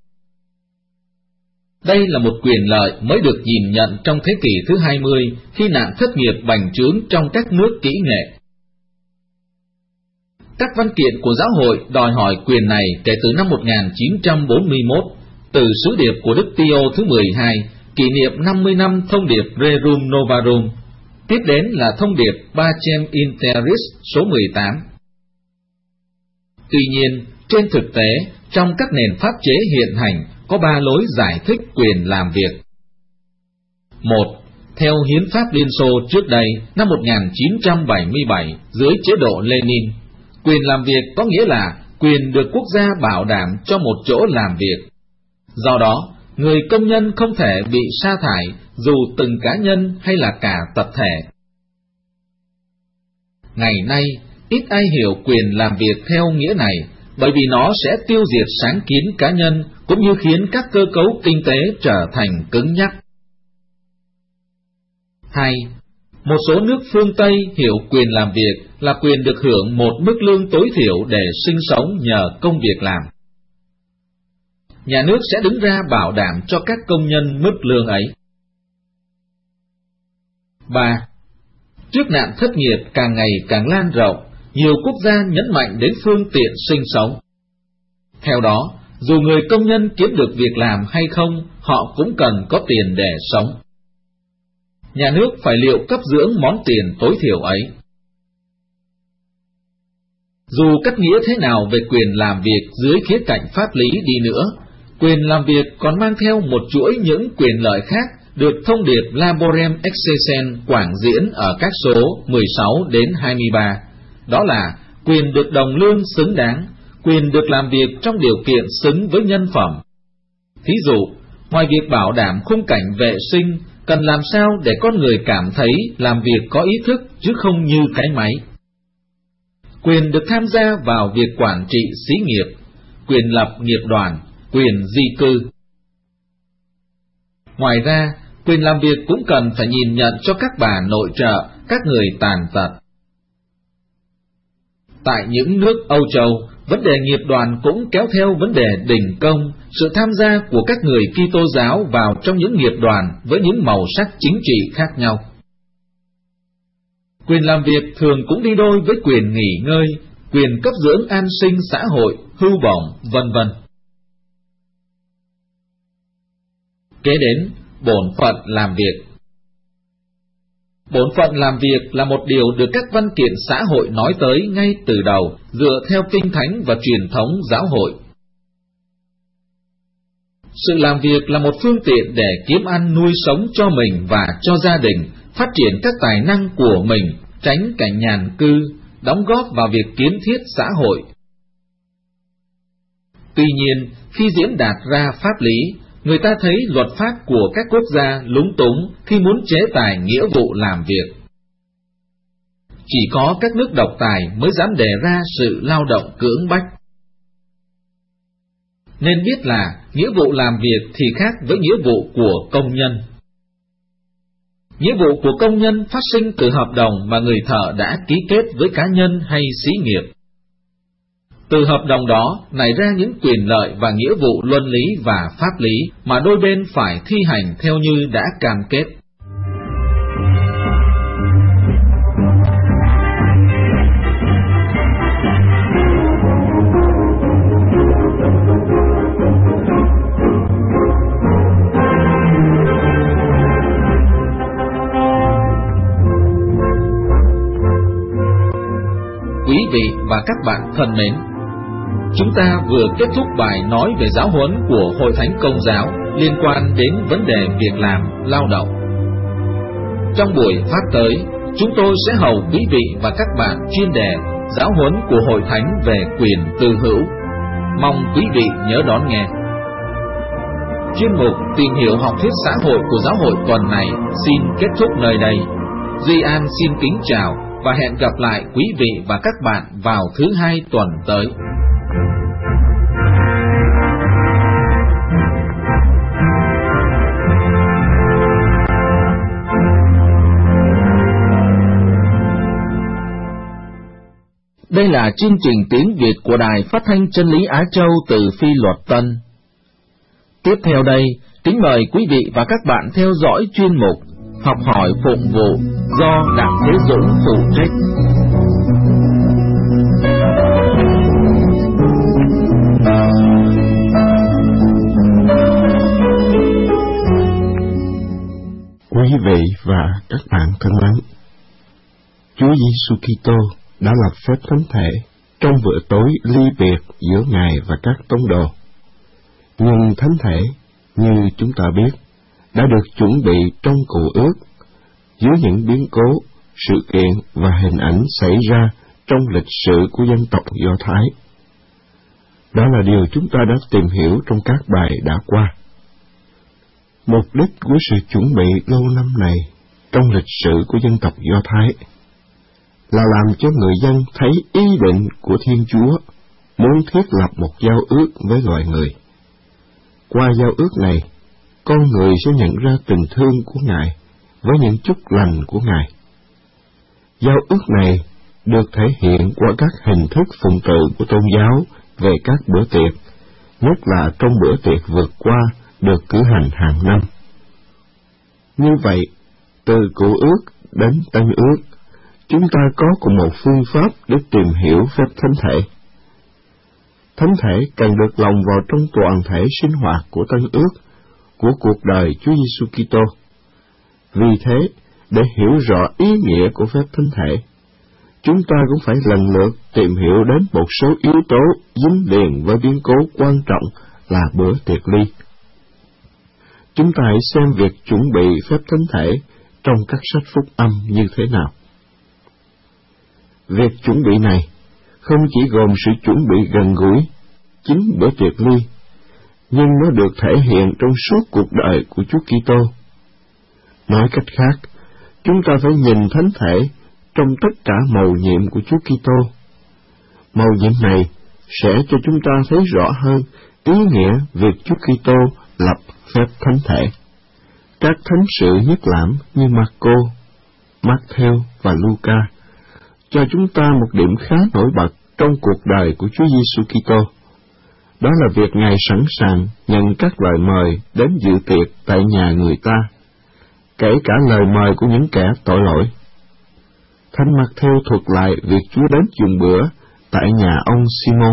Đây là một quyền lợi mới được nhìn nhận trong thế kỷ thứ 20 khi nạn thất nghiệp bành trướng trong các nước kỹ nghệ. Các văn kiện của giáo hội đòi hỏi quyền này kể từ năm 1941, từ sứ điệp của Đức Pio thứ 12, kỷ niệm 50 năm thông điệp Rerum Novarum, tiếp đến là thông điệp Pacem in Terris số 18. Tuy nhiên, trên thực tế, trong các nền pháp chế hiện hành có 3 lối giải thích quyền làm việc. 1. Theo Hiến pháp Liên Xô trước đây năm 1977 dưới chế độ Lenin, quyền làm việc có nghĩa là quyền được quốc gia bảo đảm cho một chỗ làm việc. Do đó, người công nhân không thể bị sa thải dù từng cá nhân hay là cả tập thể. Ngày nay, ít ai hiểu quyền làm việc theo nghĩa này, bởi vì nó sẽ tiêu diệt sáng kiến cá nhân cũng như khiến các cơ cấu kinh tế trở thành cứng nhắc. 2. Một số nước phương Tây hiểu quyền làm việc là quyền được hưởng một mức lương tối thiểu để sinh sống nhờ công việc làm. Nhà nước sẽ đứng ra bảo đảm cho các công nhân mức lương ấy. 3. Trước nạn thất nghiệp càng ngày càng lan rộng, nhiều quốc gia nhấn mạnh đến phương tiện sinh sống. Theo đó, dù người công nhân kiếm được việc làm hay không, họ cũng cần có tiền để sống. Nhà nước phải liệu cấp dưỡng món tiền tối thiểu ấy. Dù cách nghĩa thế nào về quyền làm việc dưới khía cạnh pháp lý đi nữa, quyền làm việc còn mang theo một chuỗi những quyền lợi khác được thông điệp Laborem Exercens quảng diễn ở các số 16 đến 23. Đó là quyền được đồng lương xứng đáng, quyền được làm việc trong điều kiện xứng với nhân phẩm. Thí dụ, ngoài việc bảo đảm khung cảnh vệ sinh, cần làm sao để con người cảm thấy làm việc có ý thức chứ không như cái máy. Quyền được tham gia vào việc quản trị xí nghiệp, quyền lập nghiệp đoàn, quyền di cư. Ngoài ra, quyền làm việc cũng cần phải nhìn nhận cho các bà nội trợ, các người tàn tật. Tại những nước Âu Châu, vấn đề nghiệp đoàn cũng kéo theo vấn đề đình công, sự tham gia của các người Kitô giáo vào trong những nghiệp đoàn với những màu sắc chính trị khác nhau. Quyền làm việc thường cũng đi đôi với quyền nghỉ ngơi, quyền cấp dưỡng an sinh xã hội, hưu bổng, vân vân. Kế đến, bổn phận làm việc. Bổn phận làm việc là một điều được các văn kiện xã hội nói tới ngay từ đầu, dựa theo Kinh Thánh và truyền thống giáo hội. Sự làm việc là một phương tiện để kiếm ăn nuôi sống cho mình và cho gia đình, phát triển các tài năng của mình, tránh cảnh nhàn cư, đóng góp vào việc kiến thiết xã hội. Tuy nhiên, khi diễn đạt ra pháp lý, người ta thấy luật pháp của các quốc gia lúng túng khi muốn chế tài nghĩa vụ làm việc. Chỉ có các nước độc tài mới dám đề ra sự lao động cưỡng bách. Nên biết là nghĩa vụ làm việc thì khác với nghĩa vụ của công nhân. Nghĩa vụ của công nhân phát sinh từ hợp đồng mà người thợ đã ký kết với cá nhân hay xí nghiệp. Từ hợp đồng đó nảy ra những quyền lợi và nghĩa vụ luân lý và pháp lý mà đôi bên phải thi hành theo như đã cam kết. Quý vị và các bạn thân mến, chúng ta vừa kết thúc bài nói về giáo huấn của Hội Thánh Công giáo liên quan đến vấn đề việc làm, lao động. Trong buổi phát tới, chúng tôi sẽ hầu quý vị và các bạn chuyên đề giáo huấn của Hội Thánh về quyền tư hữu. Mong quý vị nhớ đón nghe. Chuyên mục Tìm hiểu học thuyết xã hội của giáo hội tuần này xin kết thúc nơi đây. Duy An xin kính chào và hẹn gặp lại quý vị và các bạn vào thứ Hai tuần tới. Đây là chương trình tiếng Việt của Đài Phát thanh Chân lý Á Châu từ Phi Luật Tân. Tiếp theo đây, kính mời quý vị và các bạn theo dõi chuyên mục Học hỏi phụng vụ do Đặng Thế Dũng phụ trách. Quý vị và các bạn thân mến, Chúa Giêsu Kitô đã lập phép thánh thể trong bữa tối ly biệt giữa Ngài và các tông đồ. Nhưng thánh thể, như chúng ta biết, đã được chuẩn bị trong Cựu Ước dưới những biến cố, sự kiện và hình ảnh xảy ra trong lịch sử của dân tộc Do Thái. Đó là điều chúng ta đã tìm hiểu trong các bài đã qua. Mục đích của sự chuẩn bị lâu năm này trong lịch sử của dân tộc Do Thái là làm cho người dân thấy ý định của Thiên Chúa muốn thiết lập một giao ước với loài người. Qua giao ước này, con người sẽ nhận ra tình thương của Ngài với những chúc lành của Ngài. Giao ước này được thể hiện qua các hình thức phụng tự của tôn giáo về các bữa tiệc, nhất là trong bữa tiệc vượt qua được cử hành hàng năm. Như vậy, từ Cựu ước đến Tân ước, chúng ta có cùng một phương pháp để tìm hiểu phép thánh thể. Thánh thể cần được lồng vào trong toàn thể sinh hoạt của Tân ước, của cuộc đời Chúa Giêsu Kitô. Vì thế, để hiểu rõ ý nghĩa của phép thánh thể, chúng ta cũng phải lần lượt tìm hiểu đến một số yếu tố dính liền với biến cố quan trọng là bữa tiệc ly. Chúng ta hãy xem việc chuẩn bị phép thánh thể trong các sách phúc âm như thế nào. Việc chuẩn bị này không chỉ gồm sự chuẩn bị gần gũi chính bữa tiệc ly, nhưng nó được thể hiện trong suốt cuộc đời của Chúa Kitô. Nói cách khác, chúng ta phải nhìn thánh thể trong tất cả mầu nhiệm của Chúa Kitô. Mầu nhiệm này sẽ cho chúng ta thấy rõ hơn ý nghĩa việc Chúa Kitô lập phép thánh thể. Các thánh sự nhất lãm như Marco, Matthew và Luca cho chúng ta một điểm khá nổi bật trong cuộc đời của Chúa Giêsu Kitô. Đó là việc Ngài sẵn sàng nhận các lời mời đến dự tiệc tại nhà người ta, kể cả lời mời của những kẻ tội lỗi. Thánh Matthew thuật lại việc Chúa đến dùng bữa tại nhà ông Simon,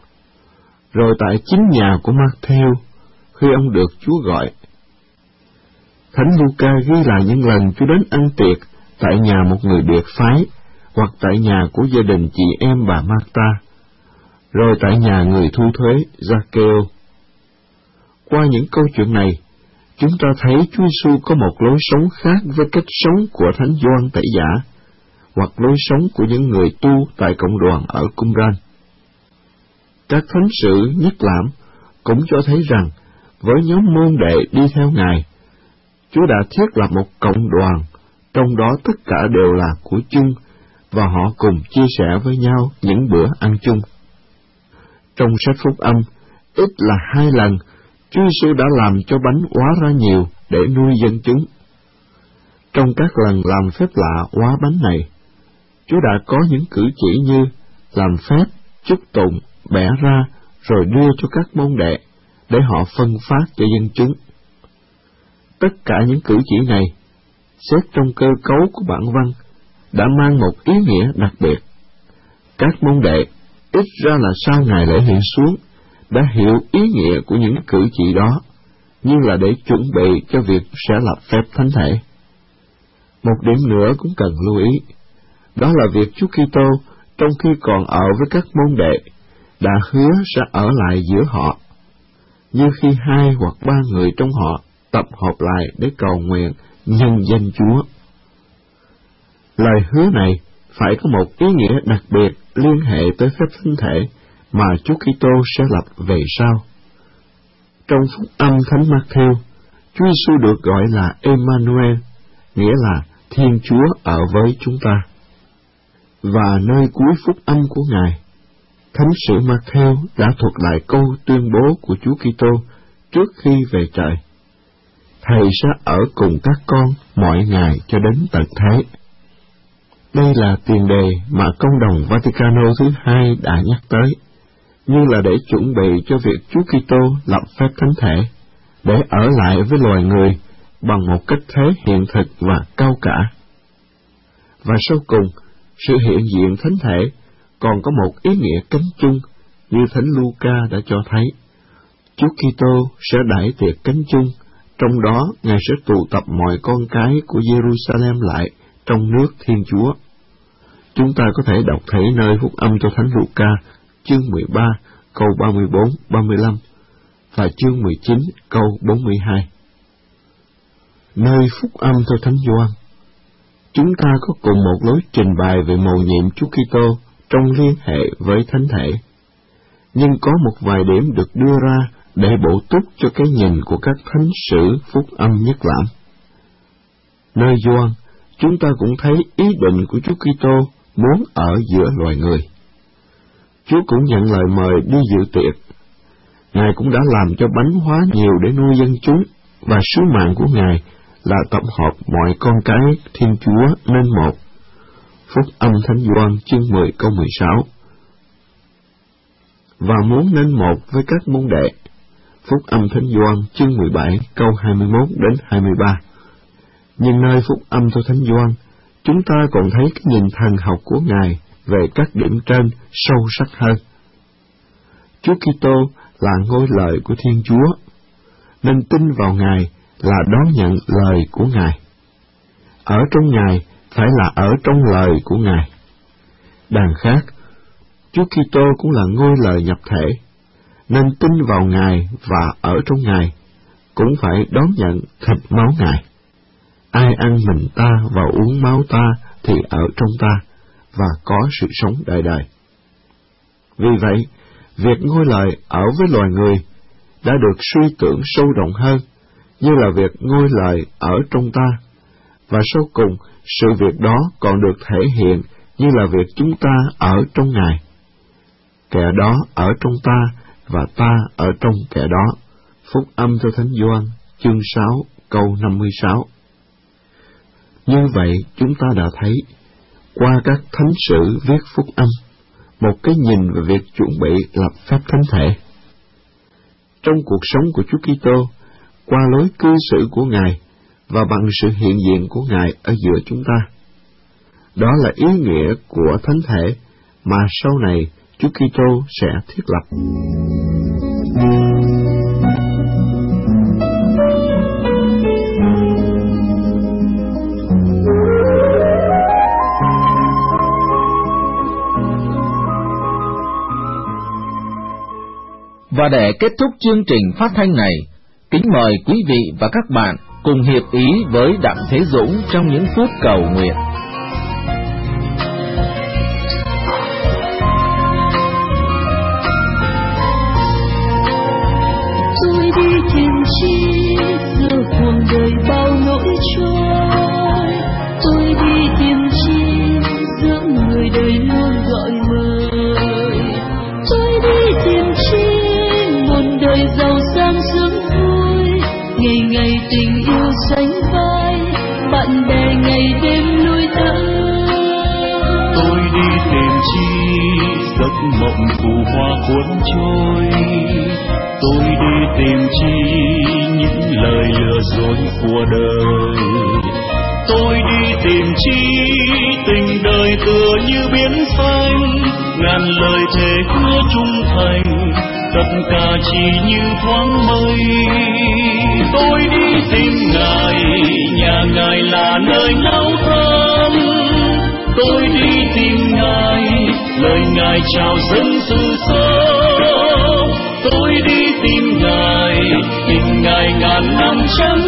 rồi tại chính nhà của Matthew khi ông được Chúa gọi. Thánh Luca ghi lại những lần Chúa đến ăn tiệc tại nhà một người biệt phái, hoặc tại nhà của gia đình chị em bà Marta, rồi tại nhà người thu thuế Giacchêu. Qua những câu chuyện này, chúng ta thấy Chúa Giêsu có một lối sống khác với cách sống của Thánh Gioan Tẩy Giả, hoặc lối sống của những người tu tại cộng đoàn ở Qumran. Các thánh sự nhất lãm cũng cho thấy rằng, với nhóm môn đệ đi theo Ngài, Chúa đã thiết lập một cộng đoàn, trong đó tất cả đều là của chung, và họ cùng chia sẻ với nhau những bữa ăn chung. Trong sách phúc âm, ít là 2 lần, Chúa Giêsu đã làm cho bánh hóa ra nhiều để nuôi dân chúng. Trong các lần làm phép lạ hóa bánh này, Chúa đã có những cử chỉ như làm phép, chúc tụng, bẻ ra, rồi đưa cho các môn đệ, để họ phân phát cho dân chúng. Tất cả những cử chỉ này, xét trong cơ cấu của bản văn, đã mang một ý nghĩa đặc biệt. Các môn đệ, ít ra là sau ngày lễ hiện xuống, đã hiểu ý nghĩa của những cử chỉ đó, như là để chuẩn bị cho việc sẽ lập phép thánh thể. Một điểm nữa cũng cần lưu ý, đó là việc Chúa Kitô trong khi còn ở với các môn đệ, đã hứa sẽ ở lại giữa họ, như khi 2 hoặc 3 người trong họ tập hợp lại để cầu nguyện nhân danh Chúa. Lời hứa này phải có một ý nghĩa đặc biệt liên hệ tới phép thánh thể mà Chúa Kitô sẽ lập về sau. Trong phúc âm Thánh Matthew, Chúa Giêsu được gọi là Emmanuel, nghĩa là Thiên Chúa ở với chúng ta. Và nơi cuối phúc âm của Ngài, Thánh sử Matthew đã thuật lại câu tuyên bố của Chúa Kitô trước khi về trời: Thầy sẽ ở cùng các con mọi ngày cho đến tận thế. Đây là tiền đề mà Công đồng Vaticano thứ 2 đã nhắc tới, như là để chuẩn bị cho việc Chúa Kitô lập phép thánh thể, để ở lại với loài người bằng một cách thế hiện thực và cao cả. Và sau cùng, sự hiện diện thánh thể còn có một ý nghĩa cánh chung, như Thánh Luca đã cho thấy. Chúa Kitô sẽ đãi tiệc cánh chung, trong đó Ngài sẽ tụ tập mọi con cái của Jerusalem lại trong nước Thiên Chúa. Chúng ta có thể đọc thấy nơi phúc âm cho Thánh Luca, chương 13, câu 34-35, và chương 19, câu 42. Nơi phúc âm theo Thánh Gioan, chúng ta có cùng một lối trình bày về mầu nhiệm Chúa Kitô trong liên hệ với thánh thể, nhưng có một vài điểm được đưa ra để bổ túc cho cái nhìn của các thánh sử phúc âm nhất lãm. Nơi Gioan, chúng ta cũng thấy ý định của Chúa Kitô muốn ở giữa loài người. Chúa cũng nhận lời mời đi dự tiệc. Ngài cũng đã làm cho bánh hóa nhiều để nuôi dân chúng, và sứ mạng của Ngài là tập hợp mọi con cái Thiên Chúa nên một. Phúc âm Thánh Gioan chương 10 câu 16. Và muốn nên một với các môn đệ. Phúc âm Thánh Gioan chương 17 câu 21 đến 23. Nhưng nơi phúc âm của Thánh Gioan, chúng ta còn thấy cái nhìn thần học của Ngài về các điểm trên sâu sắc hơn. Chúa Kitô là ngôi lời của Thiên Chúa, nên tin vào Ngài là đón nhận lời của Ngài. Ở trong Ngài phải là ở trong lời của Ngài. Đằng khác, Chúa Kitô cũng là ngôi lời nhập thể, nên tin vào Ngài và ở trong Ngài cũng phải đón nhận thịt máu Ngài. Ai ăn mình ta và uống máu ta thì ở trong ta và có sự sống đời đời. Vì vậy, việc ngôi lời ở với loài người đã được suy tưởng sâu rộng hơn, như là việc ngôi lời ở trong ta, và sau cùng sự việc đó còn được thể hiện như là việc chúng ta ở trong Ngài. Kẻ đó ở trong ta và ta ở trong kẻ đó. Phúc âm theo Thánh Gioan chương 6 câu 56. Như vậy chúng ta đã thấy, qua các thánh sử viết phúc âm, một cái nhìn về việc chuẩn bị lập phép thánh thể. Trong cuộc sống của Chúa Kitô, qua lối cư xử của Ngài và bằng sự hiện diện của Ngài ở giữa chúng ta. Đó là ý nghĩa của thánh thể mà sau này Chúa Kitô sẽ thiết lập. Và để kết thúc chương trình phát thanh này, kính mời quý vị và các bạn cùng hiệp ý với Đặng Thế Dũng trong những phút cầu nguyện. Tôi đi tìm chi giữa cuộc đời bao nỗi trôi, tôi đi tìm chi giữa người đời luôn gọi mời, tôi đi tìm chi một đời giàu sang sướng vui, ngày ngày tình yêu sánh vai, bạn bè ngày đêm nuôi đỡ. Tôi đi tìm chi giấc mộng phù hoa cuốn trôi, tôi đi tìm chi những lời lừa dối của đời, tôi đi tìm chi tình đời tựa như biển xanh, ngàn lời thề hứa trung thành, tất cả chỉ như thoáng mây. Tôi đi tìm Ngài, nhà Ngài là nơi náo thơm, tôi đi tìm Ngài, lời Ngài chào dân từ sớm. Tôi đi tìm Ngài, tìm Ngài ngàn năm chẳng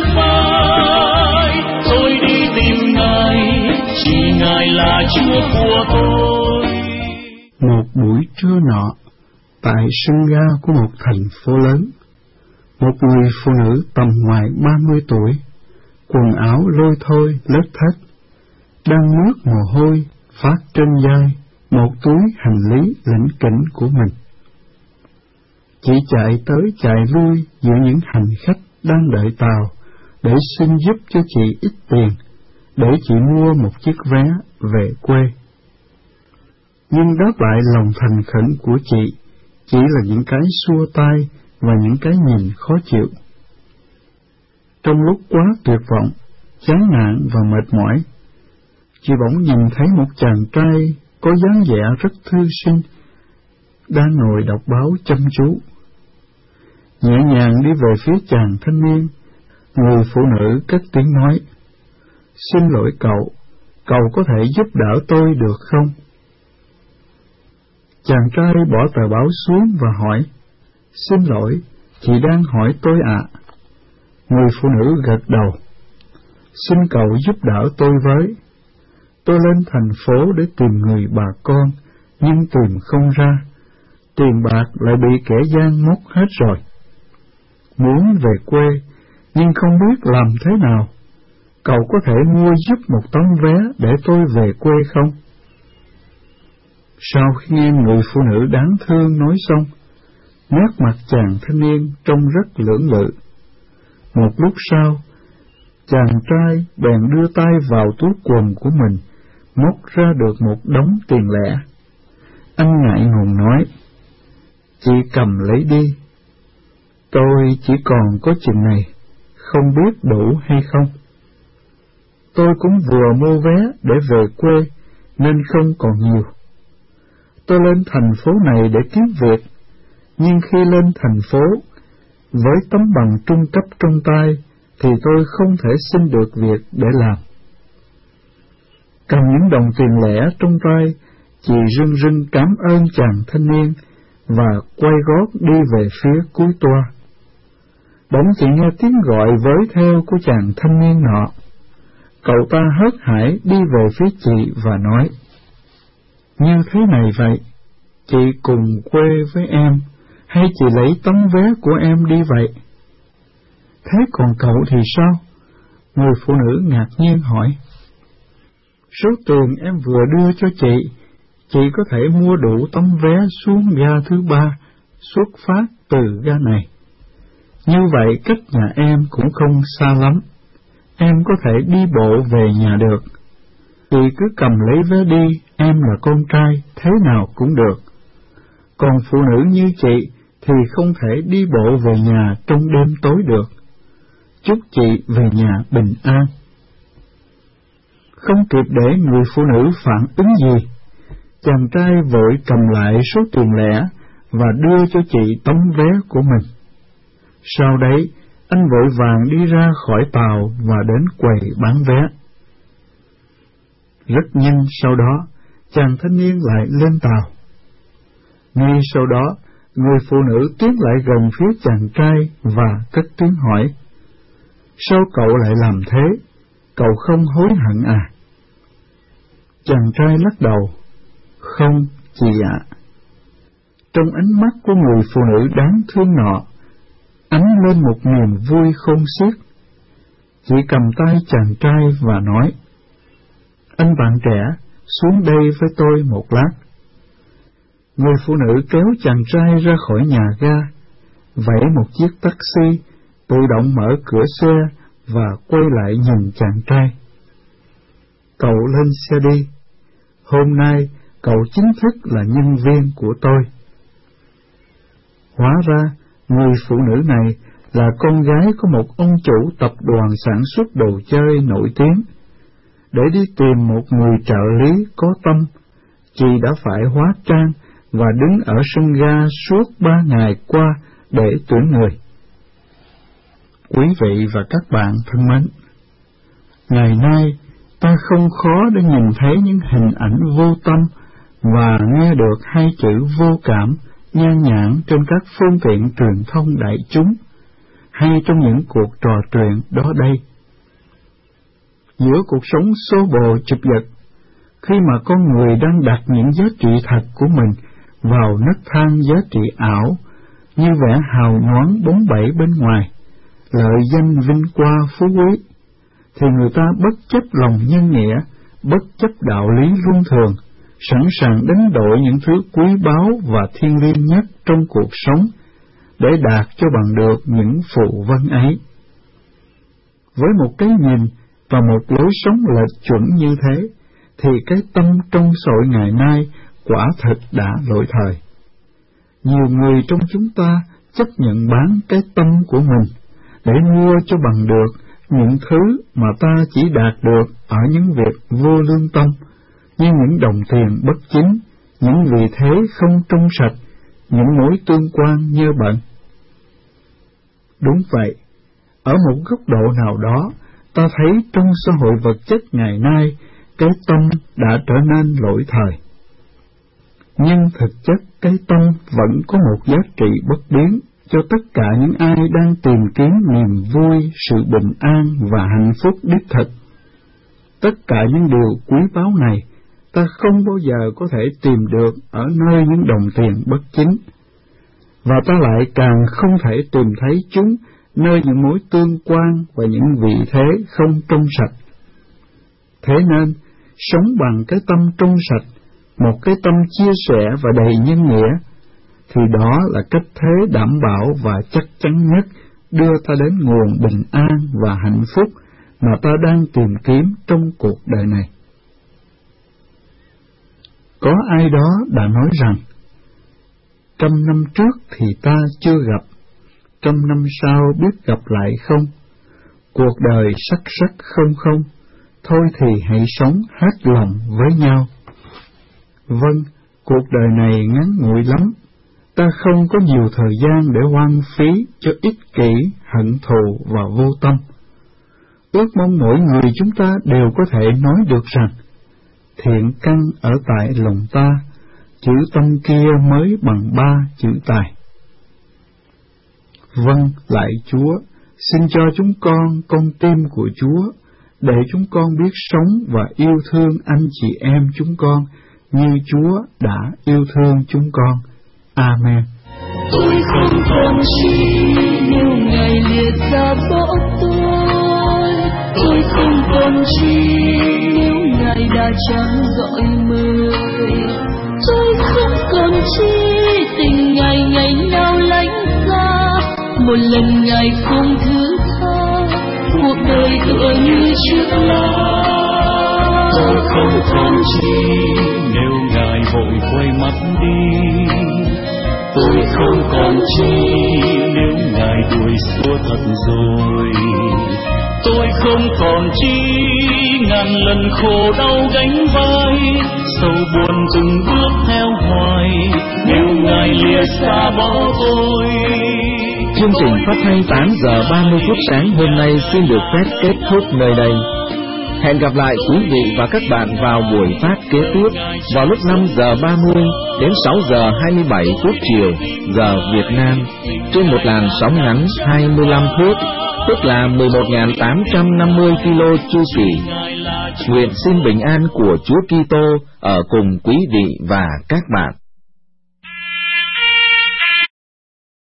phai. Tôi đi tìm Ngài, chỉ Ngài là Chúa của tôi. Một buổi trưa nọ, tại sân ga của một thành phố lớn, một người phụ nữ tầm ngoài 30 tuổi, quần áo lôi thôi lết thết, đang mướt mồ hôi phát trên vai một túi hành lý lỉnh kỉnh của mình. Chị chạy tới chạy lui giữa những hành khách đang đợi tàu để xin giúp cho chị ít tiền, để chị mua một chiếc vé về quê. Nhưng đáp lại lòng thành khẩn của chị chỉ là những cái xua tay và những cái nhìn khó chịu. Trong lúc quá tuyệt vọng, chán nản và mệt mỏi, chị bỗng nhìn thấy một chàng trai có dáng vẻ rất thư sinh, đang ngồi đọc báo chăm chú. Nhẹ nhàng đi về phía chàng thanh niên, người phụ nữ cất tiếng nói: "Xin lỗi cậu, cậu có thể giúp đỡ tôi được không?" Chàng trai bỏ tờ báo xuống và hỏi: "Xin lỗi, chị đang hỏi tôi ạ." Người phụ nữ gật đầu: "Xin cậu giúp đỡ tôi với. Tôi lên thành phố để tìm người bà con, nhưng tìm không ra. Tiền bạc lại bị kẻ gian móc hết rồi. Muốn về quê, nhưng không biết làm thế nào. Cậu có thể mua giúp một tấm vé để tôi về quê không?" Sau khi nghe người phụ nữ đáng thương nói xong, nét mặt chàng thanh niên trông rất lưỡng lự. Một lúc sau, Chàng trai bèn đưa tay vào túi quần của mình, móc ra được một đống tiền lẻ. Anh ngại ngùng nói, chị cầm lấy đi, tôi chỉ còn có chừng này, không biết đủ hay không. Tôi cũng vừa mua vé để về quê, nên không còn nhiều. Tôi lên thành phố này để kiếm việc, nhưng khi lên thành phố, với tấm bằng trung cấp trong tay, thì tôi không thể xin được việc để làm. Cầm những đồng tiền lẻ trong tay, chị rưng rưng cảm ơn chàng thanh niên và quay gót đi về phía cuối toa. Bỗng chị nghe tiếng gọi với theo của chàng thanh niên nọ. Cậu ta hớt hải đi về phía chị và nói, như thế này vậy, chị cùng quê với em, hay chị lấy tấm vé của em đi vậy? Thế còn cậu thì sao? Người phụ nữ ngạc nhiên hỏi. Số tiền em vừa đưa cho chị có thể mua đủ tấm vé xuống ga thứ 3, xuất phát từ ga này. Như vậy cách nhà em cũng không xa lắm, em có thể đi bộ về nhà được. Chị cứ cầm lấy vé đi, em là con trai, thế nào cũng được. Còn phụ nữ như chị thì không thể đi bộ về nhà trong đêm tối được. Chúc chị về nhà bình an. Không kịp để người phụ nữ phản ứng gì, chàng trai vội cầm lại số tiền lẻ và đưa cho chị tấm vé của mình. Sau đấy, anh vội vàng đi ra khỏi tàu và đến quầy bán vé. Rất nhanh sau đó, chàng thanh niên lại lên tàu. Ngay sau đó, người phụ nữ tiến lại gần phía chàng trai và cất tiếng hỏi, sao cậu lại làm thế? Cậu không hối hận à? Chàng trai lắc đầu, không, chị ạ. Trong ánh mắt của người phụ nữ đáng thương nọ, ánh lên một niềm vui khôn xiết. Chị cầm tay chàng trai và nói, anh bạn trẻ, xuống đây với tôi một lát. Người phụ nữ kéo chàng trai ra khỏi nhà ga, vẫy một chiếc taxi, tự động mở cửa xe và quay lại nhìn chàng trai. Cậu lên xe đi. Hôm nay, cậu chính thức là nhân viên của tôi. Hóa ra, người phụ nữ này là con gái của một ông chủ tập đoàn sản xuất đồ chơi nổi tiếng. Để đi tìm một người trợ lý có tâm, chị đã phải hóa trang và đứng ở sân ga suốt 3 ngày qua để tuyển người. Quý vị và các bạn thân mến, ngày nay ta không khó để nhìn thấy những hình ảnh vô tâm và nghe được hai chữ vô cảm nhan nhản trên các phương tiện truyền thông đại chúng hay trong những cuộc trò chuyện đó đây. Giữa cuộc sống xô bồ chụp giật, khi mà con người đang đặt những giá trị thật của mình vào nấc thang giá trị ảo, như vẻ hào nhoáng bóng bẩy bên ngoài, lợi danh vinh qua phú quý, thì người ta bất chấp lòng nhân nghĩa, bất chấp đạo lý luân thường, sẵn sàng đánh đổi những thứ quý báu và thiêng liêng nhất trong cuộc sống để đạt cho bằng được những phù vân ấy. Với một cái nhìn và một lối sống lệch chuẩn như thế, thì cái tâm trong xã hội ngày nay quả thật đã lỗi thời. Nhiều người trong chúng ta chấp nhận bán cái tâm của mình để mua cho bằng được những thứ mà ta chỉ đạt được ở những việc vô lương tâm, như những đồng tiền bất chính, những vị thế không trong sạch, những mối tương quan nhơ bẩn. Đúng vậy, ở một góc độ nào đó, ta thấy trong xã hội vật chất ngày nay, cái tâm đã trở nên lỗi thời. Nhưng thực chất cái tâm vẫn có một giá trị bất biến cho tất cả những ai đang tìm kiếm niềm vui, sự bình an và hạnh phúc đích thực. Tất cả những điều quý báu này, ta không bao giờ có thể tìm được ở nơi những đồng tiền bất chính, và ta lại càng không thể tìm thấy chúng nơi những mối tương quan và những vị thế không trong sạch. Thế nên, sống bằng cái tâm trong sạch, một cái tâm chia sẻ và đầy nhân nghĩa, thì đó là cách thế đảm bảo và chắc chắn nhất đưa ta đến nguồn bình an và hạnh phúc mà ta đang tìm kiếm trong cuộc đời này. Có ai đó đã nói rằng, 100 năm trước thì ta chưa gặp, 100 năm sau biết gặp lại không? Cuộc đời sắc sắc không không, thôi thì hãy sống hết lòng với nhau. Vâng, cuộc đời này ngắn ngủi lắm, ta không có nhiều thời gian để hoang phí cho ích kỷ, hận thù và vô tâm. Ước mong mỗi người chúng ta đều có thể nói được rằng, thiện căn ở tại lòng ta, chữ tâm kia mới bằng 3 chữ tài. Vâng, lạy Chúa, xin cho chúng con tim của Chúa, để chúng con biết sống và yêu thương anh chị em chúng con, như Chúa đã yêu thương chúng con. Amen. Tôi không còn chi nếu Ngài liệt ra bỏ tôi không còn chi nếu Ngài đã chẳng gọi mời, tôi không còn chi tình Ngài ngày nào lánh xa, một lần Ngài không thứ tha, cuộc đời tựa như chiếc lá. Tôi không còn chi nếu Ngài vội quay mắt đi, tôi không còn chi nếu Ngài đuổi xua thật rồi, tôi không còn chi ngàn lần khổ đau gánh vai, sầu buồn từng bước theo hoài nếu Ngài lìa xa bỏ tôi. Chương trình phát thanh 8 giờ 30 phút sáng hôm nay xin được phép kết thúc nơi đây. Hẹn gặp lại quý vị và các bạn vào buổi phát kế tiếp vào lúc 5 giờ 30 đến 6 giờ 27 phút chiều giờ Việt Nam trên một làn sóng ngắn 25 phút, tức là 11.850 kilo chu kỳ. Nguyện xin bình an của Chúa Kitô ở cùng quý vị và các bạn.